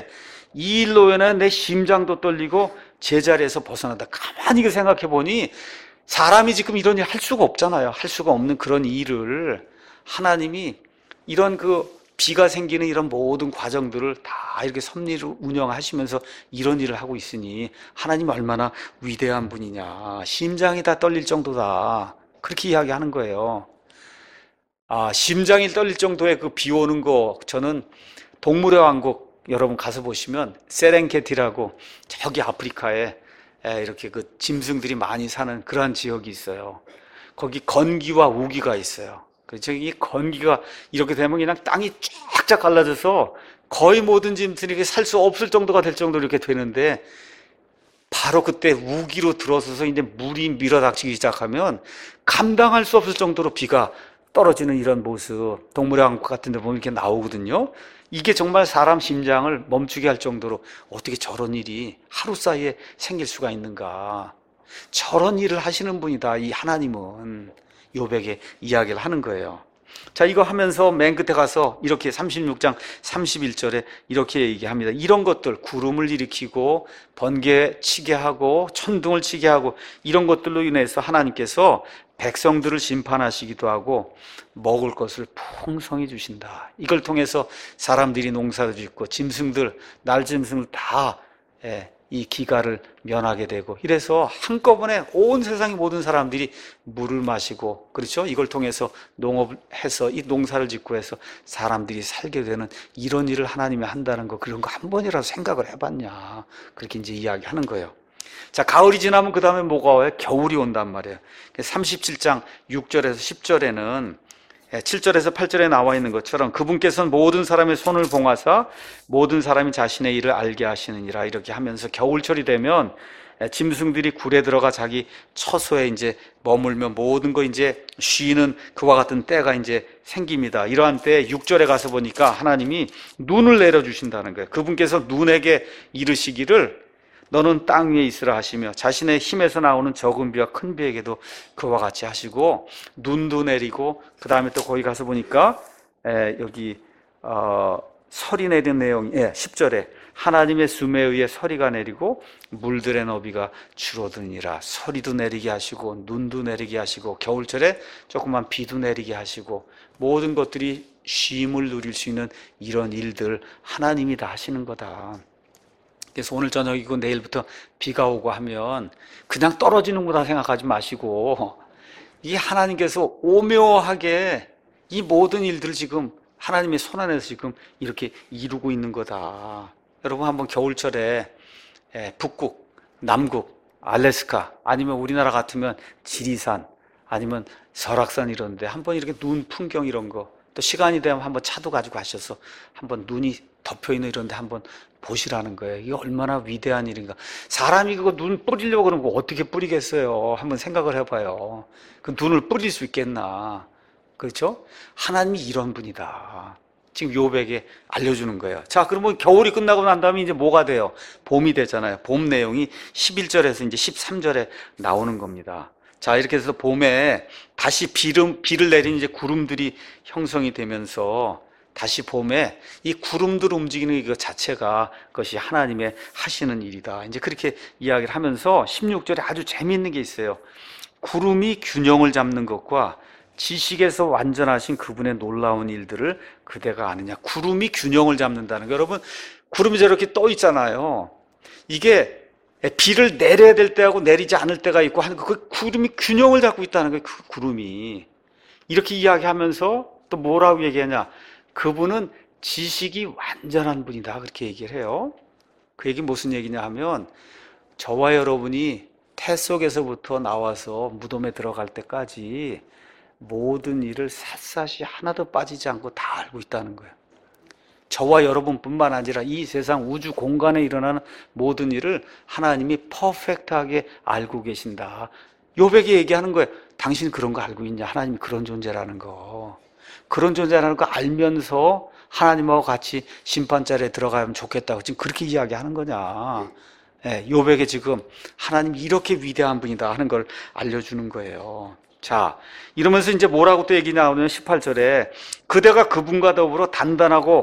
이 일로 인해 내 심장도 떨리고 제자리에서 벗어난다. 가만히 그 생각해 보니 사람이 지금 이런 일 할 수가 없잖아요. 할 수가 없는 그런 일을 하나님이 이런 그 비가 생기는 이런 모든 과정들을 다 이렇게 섭리로 운영하시면서 이런 일을 하고 있으니 하나님 얼마나 위대한 분이냐. 심장이 다 떨릴 정도다. 그렇게 이야기하는 거예요. 아, 심장이 떨릴 정도의 그 비 오는 거, 저는 동물의 왕국 여러분 가서 보시면 세렝게티라고 저기 아프리카에 이렇게 그 짐승들이 많이 사는 그러한 지역이 있어요. 거기 건기와 우기가 있어요. 그래서 이 건기가 이렇게 되면 그냥 땅이 쫙쫙 갈라져서 거의 모든 짐승이 살 수 없을 정도가 될 정도로 이렇게 되는데, 바로 그때 우기로 들어서서 이제 물이 밀어닥치기 시작하면 감당할 수 없을 정도로 비가 떨어지는 이런 모습, 동물의 왕국 같은 데 보면 이렇게 나오거든요. 이게 정말 사람 심장을 멈추게 할 정도로 어떻게 저런 일이 하루 사이에 생길 수가 있는가. 저런 일을 하시는 분이다, 이 하나님은. 욥에게 이야기를 하는 거예요. 자, 이거 하면서 맨 끝에 가서 이렇게 삼십육 장 삼십일 절에 이렇게 얘기합니다. 이런 것들, 구름을 일으키고 번개 치게 하고 천둥을 치게 하고 이런 것들로 인해서 하나님께서 백성들을 심판하시기도 하고 먹을 것을 풍성히 주신다. 이걸 통해서 사람들이 농사를 짓고 짐승들, 날짐승을 다 이 기갈을 면하게 되고, 이래서 한꺼번에 온 세상의 모든 사람들이 물을 마시고, 그렇죠? 이걸 통해서 농업을 해서 이 농사를 짓고 해서 사람들이 살게 되는 이런 일을 하나님이 한다는 거, 그런 거 한 번이라도 생각을 해봤냐. 그렇게 이제 이야기하는 거예요. 자, 가을이 지나면 그 다음에 뭐가 와요? 겨울이 온단 말이에요. 삼십칠 장 육 절에서 십 절에는 칠 절에서 팔 절에 나와 있는 것처럼 그분께서는 모든 사람의 손을 봉하사 모든 사람이 자신의 일을 알게 하시느니라, 이렇게 하면서 겨울철이 되면 짐승들이 굴에 들어가 자기 처소에 이제 머물며 모든 거 이제 쉬는 그와 같은 때가 이제 생깁니다. 이러한 때 육 절에 가서 보니까 하나님이 눈을 내려주신다는 거예요. 그분께서 눈에게 이르시기를 너는 땅 위에 있으라 하시며 자신의 힘에서 나오는 적은 비와 큰 비에게도 그와 같이 하시고, 눈도 내리고, 그 다음에 또 거기 가서 보니까 에, 여기 어, 설이 내린 내용이 예, 십 절에 하나님의 숨에 의해 서리가 내리고 물들의 너비가 줄어드니라. 서리도 내리게 하시고 눈도 내리게 하시고 겨울철에 조그만 비도 내리게 하시고 모든 것들이 쉼을 누릴 수 있는 이런 일들 하나님이 다 하시는 거다. 그래서 오늘 저녁이고 내일부터 비가 오고 하면 그냥 떨어지는 거다 생각하지 마시고, 이 하나님께서 오묘하게 이 모든 일들을 지금 하나님의 손 안에서 지금 이렇게 이루고 있는 거다. 여러분 한번 겨울철에 북극, 남극, 알래스카, 아니면 우리나라 같으면 지리산, 아니면 설악산 이런데 한번 이렇게 눈 풍경 이런 거, 또 시간이 되면 한번 차도 가지고 가셔서 한번 눈이 덮여있는 이런 데 한번 보시라는 거예요. 이게 얼마나 위대한 일인가. 사람이 그거 눈 뿌리려고 그러는 거 어떻게 뿌리겠어요? 한번 생각을 해봐요. 그 눈을 뿌릴 수 있겠나. 그렇죠? 하나님이 이런 분이다. 지금 욥에게 알려주는 거예요. 자, 그러면 겨울이 끝나고 난 다음에 이제 뭐가 돼요? 봄이 되잖아요. 봄 내용이 십일 절에서 이제 십삼 절에 나오는 겁니다. 자, 이렇게 해서 봄에 다시 비름, 비를 내린 이제 구름들이 형성이 되면서 다시 봄에 이 구름들 움직이는 것 자체가 그것이 하나님의 하시는 일이다. 이제 그렇게 이야기를 하면서 십육 절에 아주 재미있는 게 있어요. 구름이 균형을 잡는 것과 지식에서 완전하신 그분의 놀라운 일들을 그대가 아느냐. 구름이 균형을 잡는다는 거. 여러분, 구름이 저렇게 떠 있잖아요. 이게 비를 내려야 될 때하고 내리지 않을 때가 있고 하는 그 구름이 균형을 잡고 있다는 거예요. 그 구름이. 이렇게 이야기하면서 또 뭐라고 얘기하냐. 그분은 지식이 완전한 분이다. 그렇게 얘기를 해요. 그 얘기 무슨 얘기냐 하면 저와 여러분이 태 속에서부터 나와서 무덤에 들어갈 때까지 모든 일을 샅샅이 하나도 빠지지 않고 다 알고 있다는 거예요. 저와 여러분뿐만 아니라 이 세상 우주 공간에 일어나는 모든 일을 하나님이 퍼펙트하게 알고 계신다. 욥에게 얘기하는 거예요. 당신 그런 거 알고 있냐? 하나님이 그런 존재라는 거. 그런 존재라는 거 알면서 하나님하고 같이 심판자리에 들어가면 좋겠다고 지금 그렇게 이야기하는 거냐. 예, 욥에게 지금 하나님이 이렇게 위대한 분이다 하는 걸 알려주는 거예요. 자, 이러면서 이제 뭐라고 또 얘기 나오냐면 십팔 절에 그대가 그분과 더불어 단단하고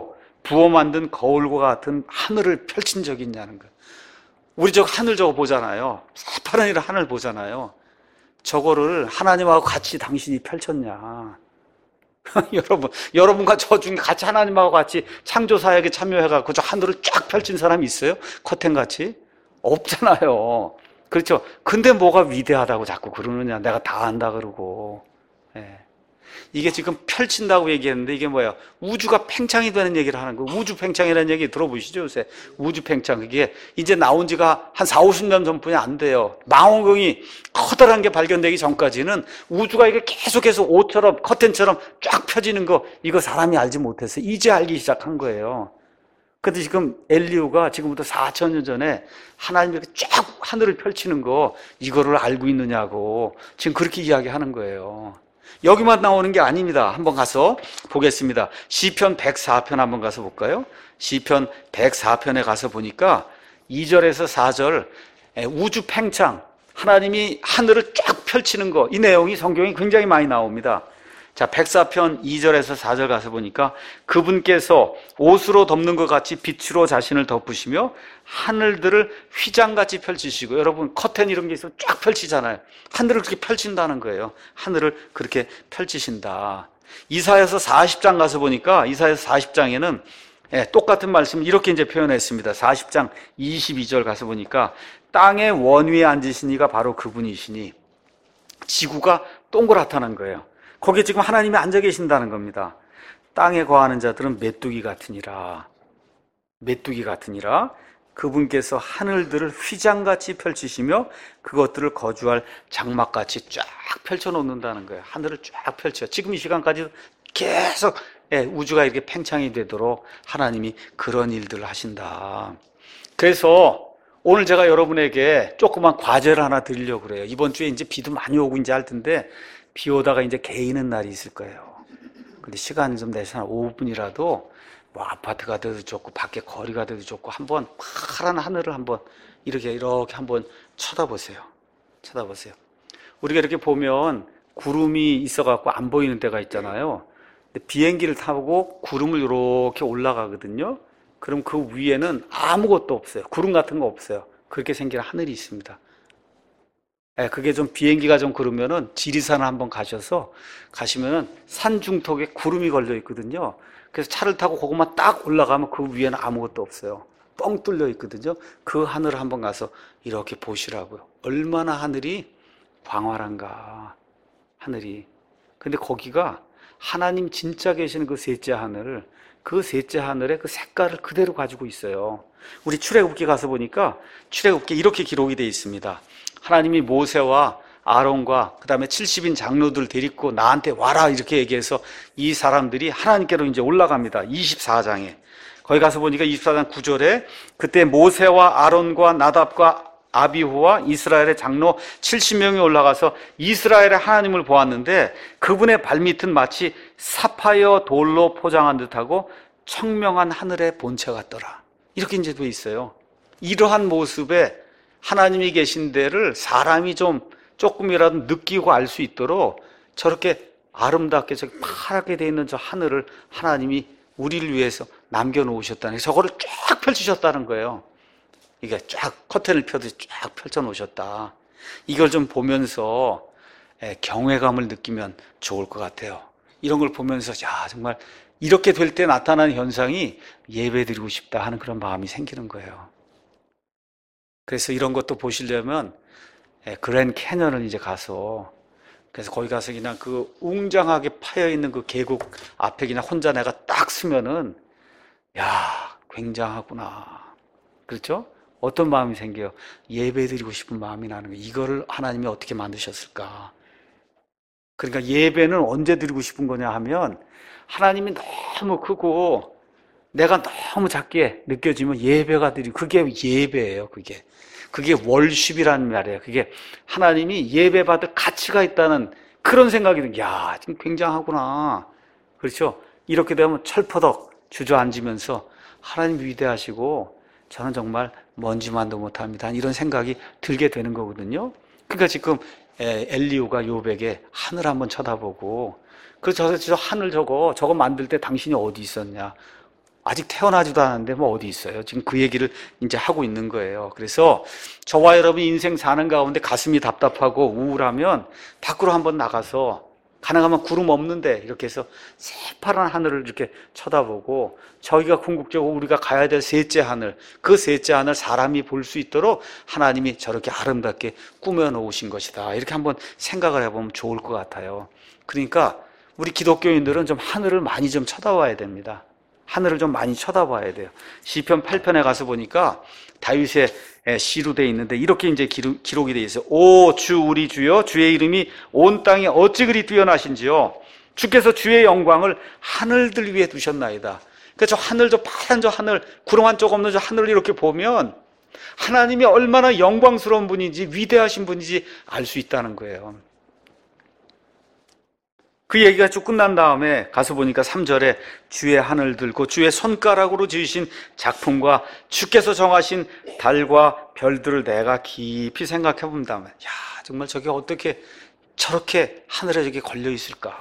부어 만든 거울과 같은 하늘을 펼친 적이 있냐는 거예요. 우리 저 하늘 저거 보잖아요. 새파란 하늘 보잖아요. 저거를 하나님하고 같이 당신이 펼쳤냐. 여러분, 여러분과 저 중에 같이 하나님하고 같이 창조 사역에 참여해갖고 저 하늘을 쫙 펼친 사람이 있어요? 커튼같이? 없잖아요. 그렇죠? 근데 뭐가 위대하다고 자꾸 그러느냐. 내가 다 안다 그러고. 예. 이게 지금 펼친다고 얘기했는데 이게 뭐예요? 우주가 팽창이 되는 얘기를 하는 거예요. 우주 팽창이라는 얘기 들어보시죠, 요새? 우주 팽창. 그게 이제 나온 지가 한 사오십 년 전뿐이 안 돼요. 망원경이 커다란 게 발견되기 전까지는 우주가 이게 계속해서 옷처럼, 커튼처럼 쫙 펴지는 거, 이거 사람이 알지 못했어요. 이제 알기 시작한 거예요. 근데 지금 엘리후가 지금부터 사천 년 전에 하나님이 이렇게 쫙 하늘을 펼치는 거, 이거를 알고 있느냐고 지금 그렇게 이야기하는 거예요. 여기만 나오는 게 아닙니다. 한번 가서 보겠습니다. 시편 백사 편 한번 가서 볼까요? 시편 백사 편에 가서 보니까 이 절에서 사 절 우주 팽창, 하나님이 하늘을 쫙 펼치는 거, 이 내용이 성경에 굉장히 많이 나옵니다. 자, 백사 편 이 절에서 사 절 가서 보니까 그분께서 옷으로 덮는 것 같이 빛으로 자신을 덮으시며 하늘들을 휘장같이 펼치시고, 여러분 커튼 이런 게 있으면 쫙 펼치잖아요. 하늘을 그렇게 펼친다는 거예요. 하늘을 그렇게 펼치신다. 이사야서 사십 장 가서 보니까 이사야서 사십 장에는 예, 똑같은 말씀을 이렇게 이제 표현했습니다. 사십 장 이십이 절 가서 보니까 땅의 원위에 앉으신 이가 바로 그분이시니, 지구가 동그랗다는 거예요. 거기에 지금 하나님이 앉아 계신다는 겁니다. 땅에 거하는 자들은 메뚜기 같으니라. 메뚜기 같으니라. 그분께서 하늘들을 휘장같이 펼치시며 그것들을 거주할 장막같이 쫙 펼쳐놓는다는 거예요. 하늘을 쫙 펼쳐. 지금 이 시간까지 계속 우주가 이렇게 팽창이 되도록 하나님이 그런 일들을 하신다. 그래서 오늘 제가 여러분에게 조그만 과제를 하나 드리려고 그래요. 이번 주에 이제 비도 많이 오고 이제 할 텐데 비 오다가 이제 개이는 날이 있을 거예요. 근데 시간 좀 내서 한 오 분이라도 뭐 아파트가 돼도 좋고 밖에 거리가 돼도 좋고 한번 파란 하늘을 한번 이렇게 이렇게 한번 쳐다보세요. 쳐다보세요. 우리가 이렇게 보면 구름이 있어갖고 안 보이는 때가 있잖아요. 근데 비행기를 타고 구름을 이렇게 올라가거든요. 그럼 그 위에는 아무것도 없어요. 구름 같은 거 없어요. 그렇게 생긴 하늘이 있습니다. 예, 그게 좀 비행기가 좀 그러면은 지리산을 한번 가셔서 가시면은 산 중턱에 구름이 걸려 있거든요. 그래서 차를 타고 그것만 딱 올라가면 그 위에는 아무것도 없어요. 뻥 뚫려 있거든요. 그 하늘을 한번 가서 이렇게 보시라고요. 얼마나 하늘이 광활한가. 하늘이. 근데 거기가 하나님 진짜 계시는 그 셋째 하늘을, 그 셋째 하늘의 그 색깔을 그대로 가지고 있어요. 우리 출애굽기 가서 보니까 출애굽기 이렇게 기록이 되어 있습니다. 하나님이 모세와 아론과 그 다음에 칠십 인 장로들 데리고 나한테 와라 이렇게 얘기해서 이 사람들이 하나님께로 이제 올라갑니다. 이십사 장에. 거기 가서 보니까 이십사 장 구 절에 그때 모세와 아론과 나답과 아비후와 이스라엘의 장로 칠십 명이 올라가서 이스라엘의 하나님을 보았는데 그분의 발밑은 마치 사파이어 돌로 포장한 듯하고 청명한 하늘의 본체 같더라. 이렇게 이제 돼 있어요. 이러한 모습에 하나님이 계신 데를 사람이 좀 조금이라도 느끼고 알 수 있도록 저렇게 아름답게 저렇게 파랗게 돼 있는 저 하늘을 하나님이 우리를 위해서 남겨놓으셨다는, 저거를 쫙 펼치셨다는 거예요. 이게 쫙 커튼을 펴듯이 쫙 펼쳐놓으셨다. 이걸 좀 보면서 경외감을 느끼면 좋을 것 같아요. 이런 걸 보면서 야 정말 이렇게 될 때 나타나는 현상이 예배드리고 싶다 하는 그런 마음이 생기는 거예요. 그래서 이런 것도 보시려면 그랜 캐년을 이제 가서, 그래서 거기 가서 그냥 그 웅장하게 파여 있는 그 계곡 앞에 그냥 혼자 내가 딱 서면은 야 굉장하구나. 그렇죠? 어떤 마음이 생겨요? 예배드리고 싶은 마음이 나는 거예요. 이거를 하나님이 어떻게 만드셨을까? 그러니까 예배는 언제 드리고 싶은 거냐 하면 하나님이 너무 크고 내가 너무 작게 느껴지면 예배가 드리고, 그게 예배예요. 그게 그게 월십이라는 말이에요. 그게 하나님이 예배받을 가치가 있다는 그런 생각이 든. 야, 지금 굉장하구나. 그렇죠? 이렇게 되면 철퍼덕 주저앉으면서 하나님 위대하시고 저는 정말 먼지만도 못합니다. 이런 생각이 들게 되는 거거든요. 그러니까 지금 엘리후가 욥에게 하늘 한번 쳐다보고, 그래서 저 하늘 저거 저거 만들 때 당신이 어디 있었냐? 아직 태어나지도 않았는데 뭐 어디 있어요? 지금 그 얘기를 이제 하고 있는 거예요. 그래서 저와 여러분 인생 사는 가운데 가슴이 답답하고 우울하면 밖으로 한번 나가서 가능하면 구름 없는데 이렇게 해서 새파란 하늘을 이렇게 쳐다보고 저희가 궁극적으로 우리가 가야 될 셋째 하늘, 그 셋째 하늘 사람이 볼 수 있도록 하나님이 저렇게 아름답게 꾸며 놓으신 것이다. 이렇게 한번 생각을 해보면 좋을 것 같아요. 그러니까 우리 기독교인들은 좀 하늘을 많이 좀 쳐다봐야 됩니다. 하늘을 좀 많이 쳐다봐야 돼요. 시편 팔 편에 가서 보니까 다윗의 시로 되어 있는데 이렇게 이제 기록이 되어 있어요. 오 주 우리 주여, 주의 이름이 온 땅에 어찌 그리 뛰어나신지요. 주께서 주의 영광을 하늘들 위에 두셨나이다. 그러니까 저 하늘, 저 파란 저 하늘, 구름 한 쪽 없는 저 하늘을 이렇게 보면 하나님이 얼마나 영광스러운 분인지 위대하신 분인지 알 수 있다는 거예요. 그 얘기가 쭉 끝난 다음에 가서 보니까 삼 절에 주의 하늘 들고 주의 손가락으로 지으신 작품과 주께서 정하신 달과 별들을 내가 깊이 생각해 본다면, 야, 정말 저게 어떻게 저렇게 하늘에 저게 걸려 있을까?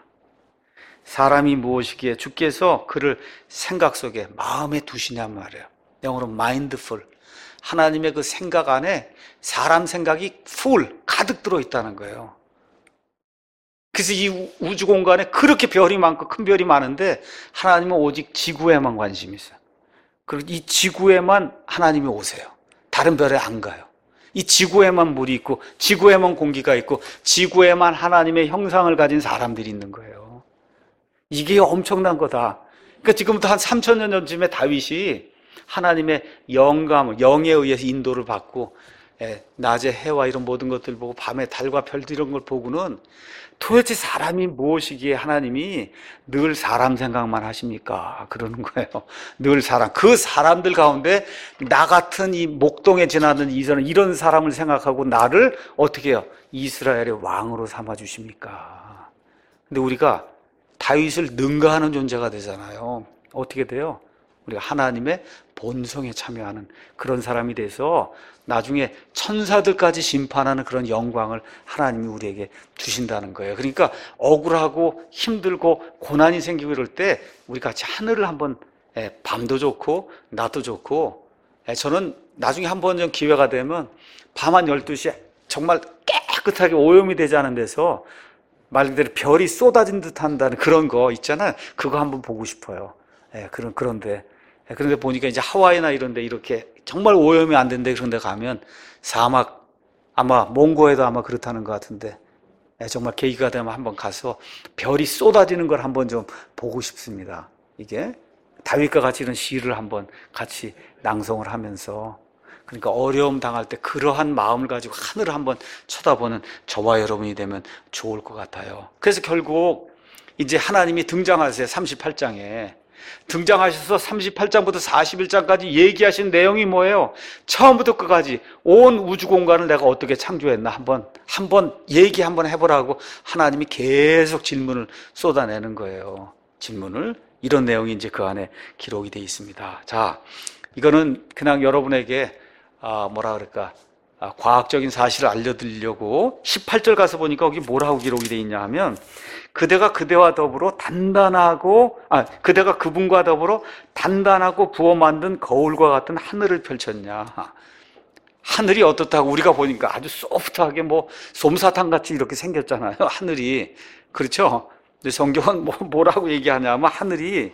사람이 무엇이기에 주께서 그를 생각 속에 마음에 두시냔 말이에요. 영어로 mindful. 하나님의 그 생각 안에 사람 생각이 full, 가득 들어있다는 거예요. 그래서 이 우주 공간에 그렇게 별이 많고 큰 별이 많은데 하나님은 오직 지구에만 관심이 있어요. 그리고 이 지구에만 하나님이 오세요. 다른 별에 안 가요. 이 지구에만 물이 있고 지구에만 공기가 있고 지구에만 하나님의 형상을 가진 사람들이 있는 거예요. 이게 엄청난 거다. 그러니까 지금부터 한 삼천 년 전쯤에 다윗이 하나님의 영감, 영에 의해서 인도를 받고 낮에 해와 이런 모든 것들 보고 밤에 달과 별들 이런 걸 보고는 도대체 사람이 무엇이기에 하나님이 늘 사람 생각만 하십니까? 그러는 거예요. 늘 사람. 그 사람들 가운데 나 같은 이 목동에 지나는 이사는 이런 사람을 생각하고 나를 어떻게 해요? 이스라엘의 왕으로 삼아주십니까? 근데 우리가 다윗을 능가하는 존재가 되잖아요. 어떻게 돼요? 우리가 하나님의 본성에 참여하는 그런 사람이 돼서 나중에 천사들까지 심판하는 그런 영광을 하나님이 우리에게 주신다는 거예요. 그러니까 억울하고 힘들고 고난이 생기고 이럴 때 우리 같이 하늘을 한번, 밤도 좋고 낮도 좋고, 저는 나중에 한번 좀 기회가 되면 밤 한 열두 시에 정말 깨끗하게 오염이 되지 않은 데서 말 그대로 별이 쏟아진 듯 한다는 그런 거 있잖아요. 그거 한번 보고 싶어요. 그런, 그런데 그런데 보니까 이제 하와이나 이런 데 이렇게 정말 오염이 안 된데 그런 데 가면 사막, 아마 몽고에도 아마 그렇다는 것 같은데 정말 계기가 되면 한번 가서 별이 쏟아지는 걸 한번 좀 보고 싶습니다. 이게 다윗과 같이 이런 시를 한번 같이 낭송을 하면서, 그러니까 어려움 당할 때 그러한 마음을 가지고 하늘을 한번 쳐다보는 저와 여러분이 되면 좋을 것 같아요. 그래서 결국 이제 하나님이 등장하세요. 삼십팔 장에 등장하셔서 삼십팔 장부터 사십일 장까지 얘기하신 내용이 뭐예요? 처음부터 끝까지 온 우주 공간을 내가 어떻게 창조했나 한번 한번 얘기 한번 해보라고 하나님이 계속 질문을 쏟아내는 거예요. 질문을, 이런 내용이 이제 그 안에 기록이 되어 있습니다. 자, 이거는 그냥 여러분에게 아, 뭐라 그럴까, 아, 과학적인 사실을 알려드리려고 십팔 절 가서 보니까 거기 뭐라고 기록이 되어 있냐 하면, 그대가 그대와 더불어 단단하고, 아, 그대가 그분과 더불어 단단하고 부어 만든 거울과 같은 하늘을 펼쳤냐. 하늘이 어떻다고 우리가 보니까 아주 소프트하게 뭐 솜사탕 같이 이렇게 생겼잖아요. 하늘이. 그렇죠? 근데 성경은 뭐, 뭐라고 얘기하냐면 하늘이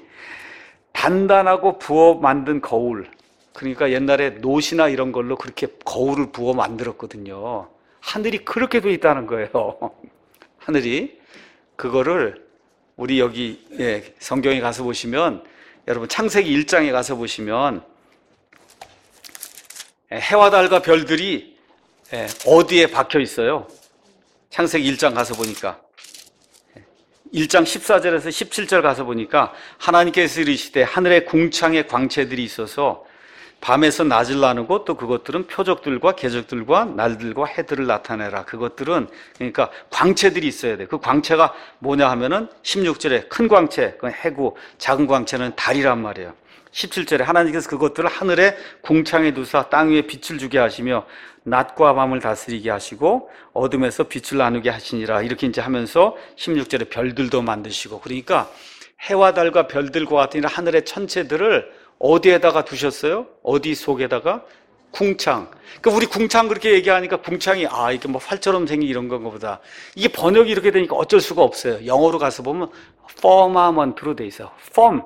단단하고 부어 만든 거울. 그러니까 옛날에 노시나 이런 걸로 그렇게 거울을 부어 만들었거든요. 하늘이 그렇게 돼 있다는 거예요. 하늘이. 그거를 우리 여기 예, 성경에 가서 보시면, 여러분 창세기 일 장에 가서 보시면 해와 달과 별들이 예, 어디에 박혀 있어요? 창세기 일 장 가서 보니까 일 장 십사 절에서 십칠 절 가서 보니까 하나님께서 이르시되 하늘에 궁창에 광채들이 있어서 밤에서 낮을 나누고 또 그것들은 표적들과 계적들과 날들과 해들을 나타내라. 그것들은 그러니까 광채들이 있어야 돼. 그 광채가 뭐냐 하면은 십육 절에 큰 광채, 그건 해고, 작은 광채는 달이란 말이에요. 십칠 절에 하나님께서 그것들을 하늘에 궁창에 두사 땅 위에 빛을 주게 하시며 낮과 밤을 다스리게 하시고 어둠에서 빛을 나누게 하시니라. 이렇게 이제 하면서 십육 절에 별들도 만드시고, 그러니까 해와 달과 별들과 같은 하늘의 천체들을 어디에다가 두셨어요? 어디 속에다가? 궁창. 그러니까 우리 궁창 그렇게 얘기하니까 궁창이 아 이게 뭐 활처럼 생긴 이런 건가 보다. 이게 번역이 이렇게 되니까 어쩔 수가 없어요. 영어로 가서 보면 firmament로 돼 있어요. firm.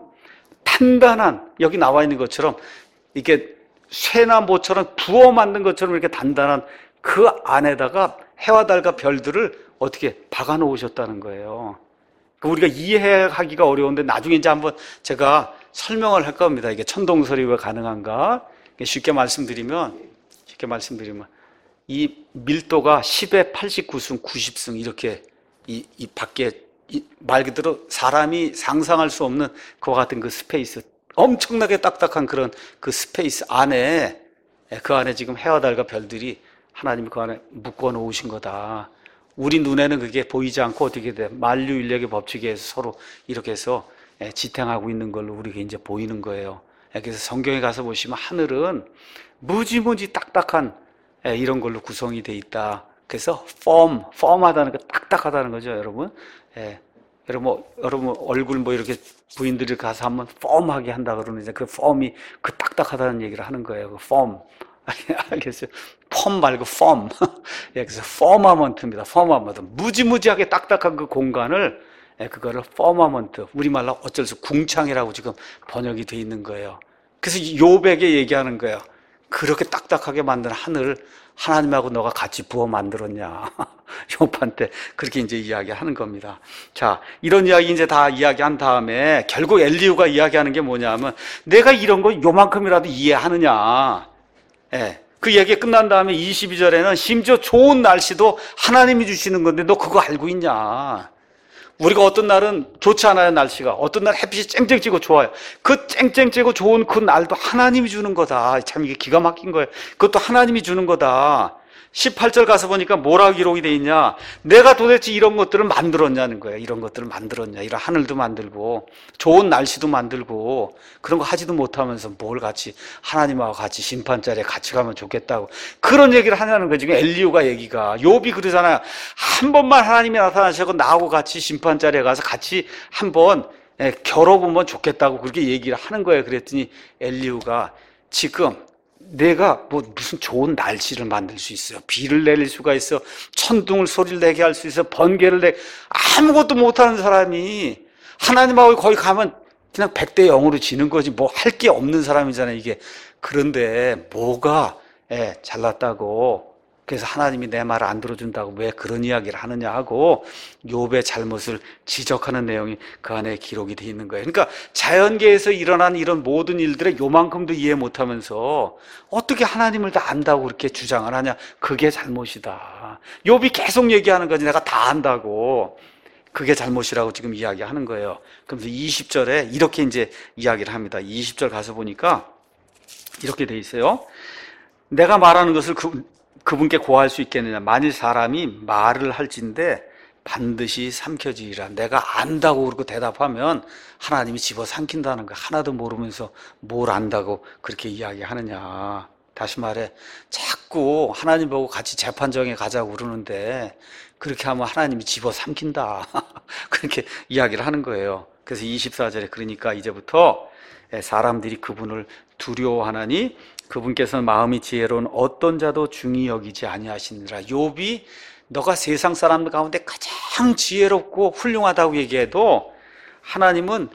단단한, 여기 나와 있는 것처럼 이게 쇠나 모처럼 부어 만든 것처럼 이렇게 단단한 그 안에다가 해와 달과 별들을 어떻게 박아 놓으셨다는 거예요. 우리가 이해하기가 어려운데 나중에 이제 한번 제가 설명을 할 겁니다. 이게 천동설이 왜 가능한가? 쉽게 말씀드리면, 쉽게 말씀드리면, 이 밀도가 십에 팔십구 승, 구십 승, 이렇게, 이, 이 밖에, 이 말 그대로 사람이 상상할 수 없는 그와 같은 그 스페이스, 엄청나게 딱딱한 그런 그 스페이스 안에, 그 안에 지금 해와 달과 별들이 하나님이 그 안에 묶어 놓으신 거다. 우리 눈에는 그게 보이지 않고 어떻게 돼? 만류인력의 법칙에 의해서 서로 이렇게 해서 지탱하고 있는 걸로 우리가 이제 보이는 거예요. 그래서 성경에 가서 보시면 하늘은 무지무지 딱딱한 이런 걸로 구성이 돼 있다. 그래서 firm, firm하다는 거 딱딱하다는 거죠, 여러분. 예. 여러분, 뭐, 여러분 얼굴 뭐 이렇게 부인들이 가서 한번 firm하게 한다 그러는데 그 firm이 그 딱딱하다는 얘기를 하는 거예요. 그 firm. 알겠어요? 펌 말고 firm. 예, 그래서 firmament입니다. firmament. 무지무지하게 딱딱한 그 공간을 예, 그거를 firmament. 우리말로 어쩔 수 궁창이라고 지금 번역이 돼 있는 거예요. 그래서 욥에게 얘기하는 거예요. 그렇게 딱딱하게 만든 하늘을 하나님하고 너가 같이 부어 만들었냐. 욥한테 그렇게 이제 이야기하는 겁니다. 자, 이런 이야기 이제 다 이야기한 다음에 결국 엘리후가 이야기하는 게 뭐냐면 내가 이런 거 요만큼이라도 이해하느냐. 예. 그 얘기 끝난 다음에 이십이 절에는 심지어 좋은 날씨도 하나님이 주시는 건데 너 그거 알고 있냐. 우리가 어떤 날은 좋지 않아요, 날씨가. 어떤 날 햇빛이 쨍쨍 찌고 좋아요. 그 쨍쨍 찌고 좋은 그 날도 하나님이 주는 거다. 참 이게 기가 막힌 거예요. 그것도 하나님이 주는 거다. 십팔 절 가서 보니까 뭐라고 기록이 돼 있냐. 내가 도대체 이런 것들을 만들었냐는 거예요. 이런 것들을 만들었냐. 이런 하늘도 만들고 좋은 날씨도 만들고 그런 거 하지도 못하면서 뭘 같이 하나님하고 같이 심판자리에 같이 가면 좋겠다고 그런 얘기를 하냐는 거예요. 지금 엘리후가 얘기가. 욥이 그러잖아요. 한 번만 하나님이 나타나시고 나하고 같이 심판자리에 가서 같이 한번 겨뤄보면 좋겠다고 그렇게 얘기를 하는 거예요. 그랬더니 엘리후가 지금 내가 뭐 무슨 좋은 날씨를 만들 수 있어요. 비를 내릴 수가 있어. 천둥을 소리를 내게 할 수 있어. 번개를 내 아무것도 못하는 사람이 하나님하고 거기 가면 그냥 백대 영으로 지는 거지 뭐 할 게 없는 사람이잖아요. 이게 그런데 뭐가 예, 잘났다고 그래서 하나님이 내 말을 안 들어준다고 왜 그런 이야기를 하느냐 하고 욥의 잘못을 지적하는 내용이 그 안에 기록이 되어 있는 거예요. 그러니까 자연계에서 일어난 이런 모든 일들을 요만큼도 이해 못하면서 어떻게 하나님을 다 안다고 그렇게 주장을 하냐. 그게 잘못이다. 욥이 계속 얘기하는 거지 내가 다 안다고. 그게 잘못이라고 지금 이야기하는 거예요. 그러면서 이십 절에 이렇게 이제 이야기를 합니다. 이십 절 가서 보니까 이렇게 돼 있어요. 내가 말하는 것을 그 그분께 고할 수 있겠느냐. 만일 사람이 말을 할진대 반드시 삼켜지리라. 내가 안다고 그러고 대답하면 하나님이 집어삼킨다는 거야. 하나도 모르면서 뭘 안다고 그렇게 이야기하느냐. 다시 말해 자꾸 하나님 보고 같이 재판정에 가자고 그러는데 그렇게 하면 하나님이 집어삼킨다. 그렇게 이야기를 하는 거예요. 그래서 이십사 절에 그러니까 이제부터 사람들이 그분을 두려워하나니 그분께서는 마음이 지혜로운 어떤 자도 중히 여기지 아니하시니라. 욥이 너가 세상 사람들 가운데 가장 지혜롭고 훌륭하다고 얘기해도 하나님은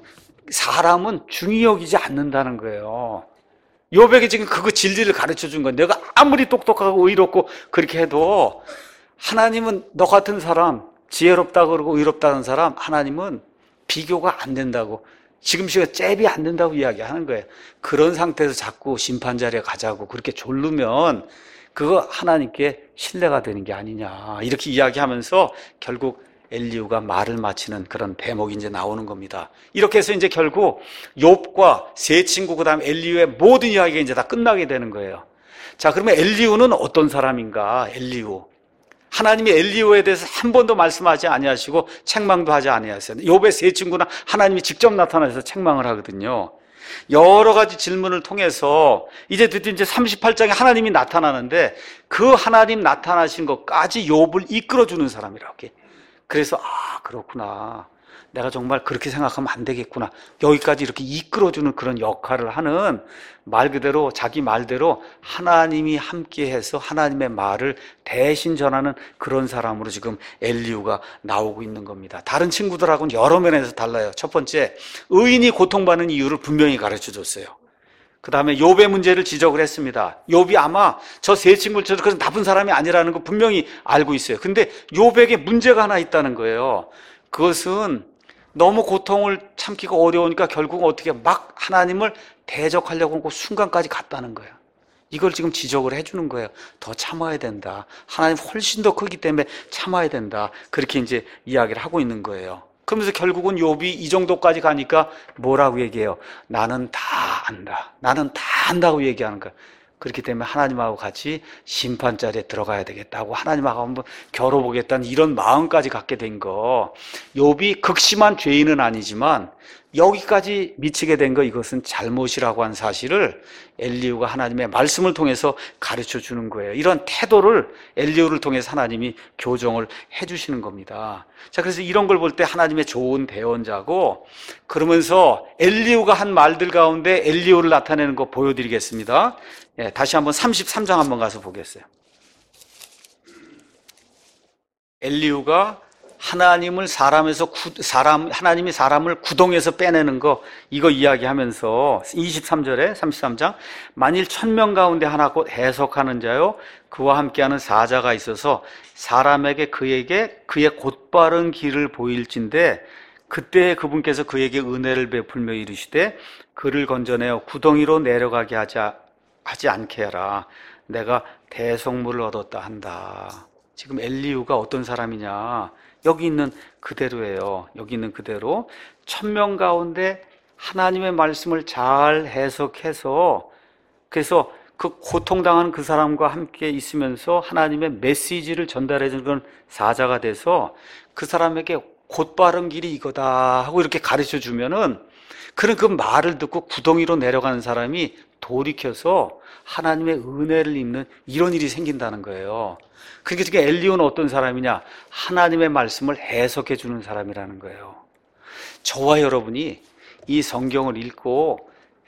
사람은 중히 여기지 않는다는 거예요. 욥에게 지금 그거 진리를 가르쳐 준 거예요. 내가 아무리 똑똑하고 의롭고 그렇게 해도 하나님은 너 같은 사람 지혜롭다고 그러고 의롭다는 사람 하나님은 비교가 안 된다고 지금 시간 잽이 안 된다고 이야기하는 거예요. 그런 상태에서 자꾸 심판자리에 가자고 그렇게 졸르면 그거 하나님께 신뢰가 되는 게 아니냐 이렇게 이야기하면서 결국 엘리후가 말을 마치는 그런 대목이 이제 나오는 겁니다. 이렇게 해서 이제 결국 욥과 세 친구 그다음에 엘리후의 모든 이야기가 이제 다 끝나게 되는 거예요. 자, 그러면 엘리후는 어떤 사람인가? 엘리후. 하나님이 엘리후에 대해서 한 번도 말씀하지 아니하시고 책망도 하지 아니하셨어요. 욥의 세 친구는 하나님이 직접 나타나서 책망을 하거든요. 여러 가지 질문을 통해서 이제 드디어 이제 삼십팔 장에 하나님이 나타나는데 그 하나님 나타나신 것까지 욥을 이끌어주는 사람이라고. 그래서 아 그렇구나. 내가 정말 그렇게 생각하면 안 되겠구나. 여기까지 이렇게 이끌어주는 그런 역할을 하는, 말 그대로 자기 말대로 하나님이 함께해서 하나님의 말을 대신 전하는 그런 사람으로 지금 엘리후가 나오고 있는 겁니다. 다른 친구들하고는 여러 면에서 달라요. 첫 번째, 의인이 고통받는 이유를 분명히 가르쳐 줬어요. 그 다음에 욥의 문제를 지적을 했습니다. 욥이 아마 저 세 친구처럼 그런 나쁜 사람이 아니라는 거 분명히 알고 있어요. 근데 욥에게 문제가 하나 있다는 거예요. 그것은 너무 고통을 참기가 어려우니까 결국 어떻게 막 하나님을 대적하려고 하고 순간까지 갔다는 거예요. 이걸 지금 지적을 해주는 거예요. 더 참아야 된다. 하나님 훨씬 더 크기 때문에 참아야 된다. 그렇게 이제 이야기를 하고 있는 거예요. 그러면서 결국은 욥이 이 정도까지 가니까 뭐라고 얘기해요? 나는 다 안다. 나는 다 안다고 얘기하는 거야. 그렇기 때문에 하나님하고 같이 심판 자리에 들어가야 되겠다고, 하나님하고 한번 겨뤄보겠다는 이런 마음까지 갖게 된 거. 욥이 극심한 죄인은 아니지만 여기까지 미치게 된 거, 이것은 잘못이라고 한 사실을 엘리후가 하나님의 말씀을 통해서 가르쳐 주는 거예요. 이런 태도를 엘리후를 통해서 하나님이 교정을 해 주시는 겁니다. 자, 그래서 이런 걸 볼 때 하나님의 좋은 대언자고, 그러면서 엘리후가 한 말들 가운데 엘리후를 나타내는 거 보여드리겠습니다. 예, 다시 한번 삼십삼 장 한번 가서 보겠어요. 엘리후가 하나님을 사람에서 구, 사람 하나님이 사람을 구덩이에서 빼내는 거, 이거 이야기하면서 이십삼 절에 삼십삼 장, 만일 천명 가운데 하나 곧 해석하는 자요 그와 함께하는 사자가 있어서 사람에게 그에게 그의 곧바른 길을 보일진대 그때 그분께서 그에게 은혜를 베풀며 이르시되 그를 건져내어 구덩이로 내려가게 하지, 하지 않게 해라. 내가 대성물을 얻었다 한다. 지금 엘리후가 어떤 사람이냐, 여기 있는 그대로예요. 여기 있는 그대로 천명 가운데 하나님의 말씀을 잘 해석해서, 그래서 그 고통당하는 그 사람과 함께 있으면서 하나님의 메시지를 전달해 주는 그런 사자가 돼서 그 사람에게 곧바른 길이 이거다 하고 이렇게 가르쳐 주면은, 그런 그 말을 듣고 구덩이로 내려가는 사람이 돌이켜서 하나님의 은혜를 입는 이런 일이 생긴다는 거예요. 그러니까 지금 엘리후는 어떤 사람이냐? 하나님의 말씀을 해석해 주는 사람이라는 거예요. 저와 여러분이 이 성경을 읽고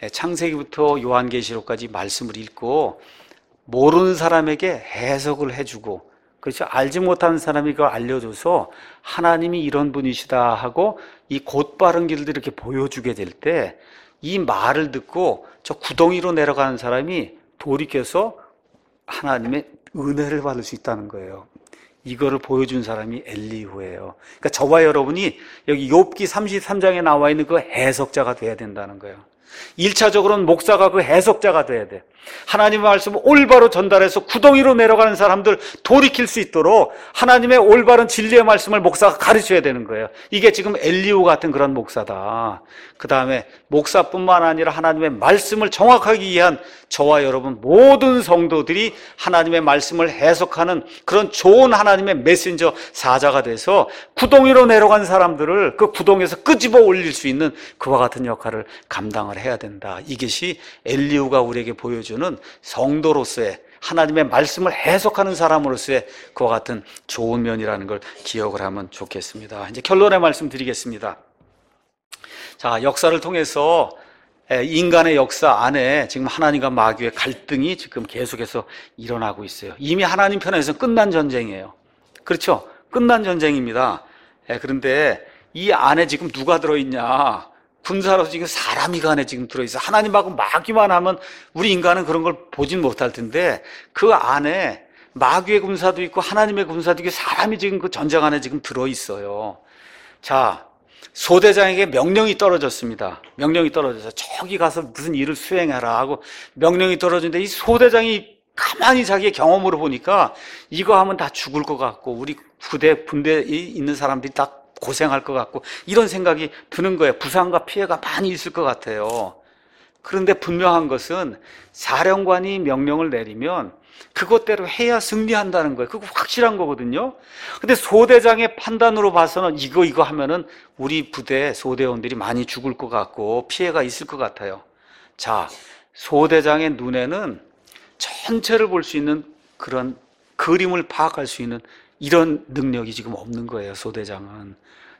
창세기부터 요한계시록까지 말씀을 읽고 모르는 사람에게 해석을 해주고, 그렇죠, 알지 못하는 사람이 그걸 알려줘서 하나님이 이런 분이시다 하고 이 곧바른 길을 이렇게 보여주게 될 때, 이 말을 듣고 저 구덩이로 내려가는 사람이 돌이켜서 하나님의 은혜를 받을 수 있다는 거예요. 이거를 보여준 사람이 엘리후예요. 그러니까 저와 여러분이 여기 욥기 삼십삼 장에 나와 있는 그 해석자가 돼야 된다는 거예요. 일 차적으로는 목사가 그 해석자가 돼야 돼. 하나님의 말씀을 올바로 전달해서 구덩이로 내려가는 사람들 돌이킬 수 있도록 하나님의 올바른 진리의 말씀을 목사가 가르쳐야 되는 거예요. 이게 지금 엘리후 같은 그런 목사다. 그 다음에 목사뿐만 아니라 하나님의 말씀을 정확하게 이해한 저와 여러분 모든 성도들이 하나님의 말씀을 해석하는 그런 좋은 하나님의 메신저 사자가 돼서 구덩이로 내려간 사람들을 그 구덩이에서 끄집어 올릴 수 있는 그와 같은 역할을 감당을 해야 된다. 이것이 엘리후가 우리에게 보여주는 성도로서의, 하나님의 말씀을 해석하는 사람으로서의 그와 같은 좋은 면이라는 걸 기억을 하면 좋겠습니다. 이제 결론의 말씀 드리겠습니다. 자, 역사를 통해서 인간의 역사 안에 지금 하나님과 마귀의 갈등이 지금 계속해서 일어나고 있어요. 이미 하나님 편에서 끝난 전쟁이에요. 그렇죠? 끝난 전쟁입니다. 그런데 이 안에 지금 누가 들어있냐? 군사로서 지금 사람이 그 안에 지금 들어있어. 하나님하고 마귀만 하면 우리 인간은 그런 걸 보진 못할 텐데, 그 안에 마귀의 군사도 있고 하나님의 군사도 있고 사람이 지금 그 전쟁 안에 지금 들어있어요. 자, 소대장에게 명령이 떨어졌습니다. 명령이 떨어져서 저기 가서 무슨 일을 수행하라 하고 명령이 떨어졌는데, 이 소대장이 가만히 자기의 경험으로 보니까 이거 하면 다 죽을 것 같고 우리 부대, 분대에 있는 사람들이 다 고생할 것 같고 이런 생각이 드는 거예요. 부상과 피해가 많이 있을 것 같아요. 그런데 분명한 것은 사령관이 명령을 내리면 그것대로 해야 승리한다는 거예요. 그거 확실한 거거든요. 근데 소대장의 판단으로 봐서는 이거 이거 하면은 우리 부대 소대원들이 많이 죽을 것 같고 피해가 있을 것 같아요. 자, 소대장의 눈에는 전체를 볼 수 있는 그런 그림을 파악할 수 있는 이런 능력이 지금 없는 거예요. 소대장은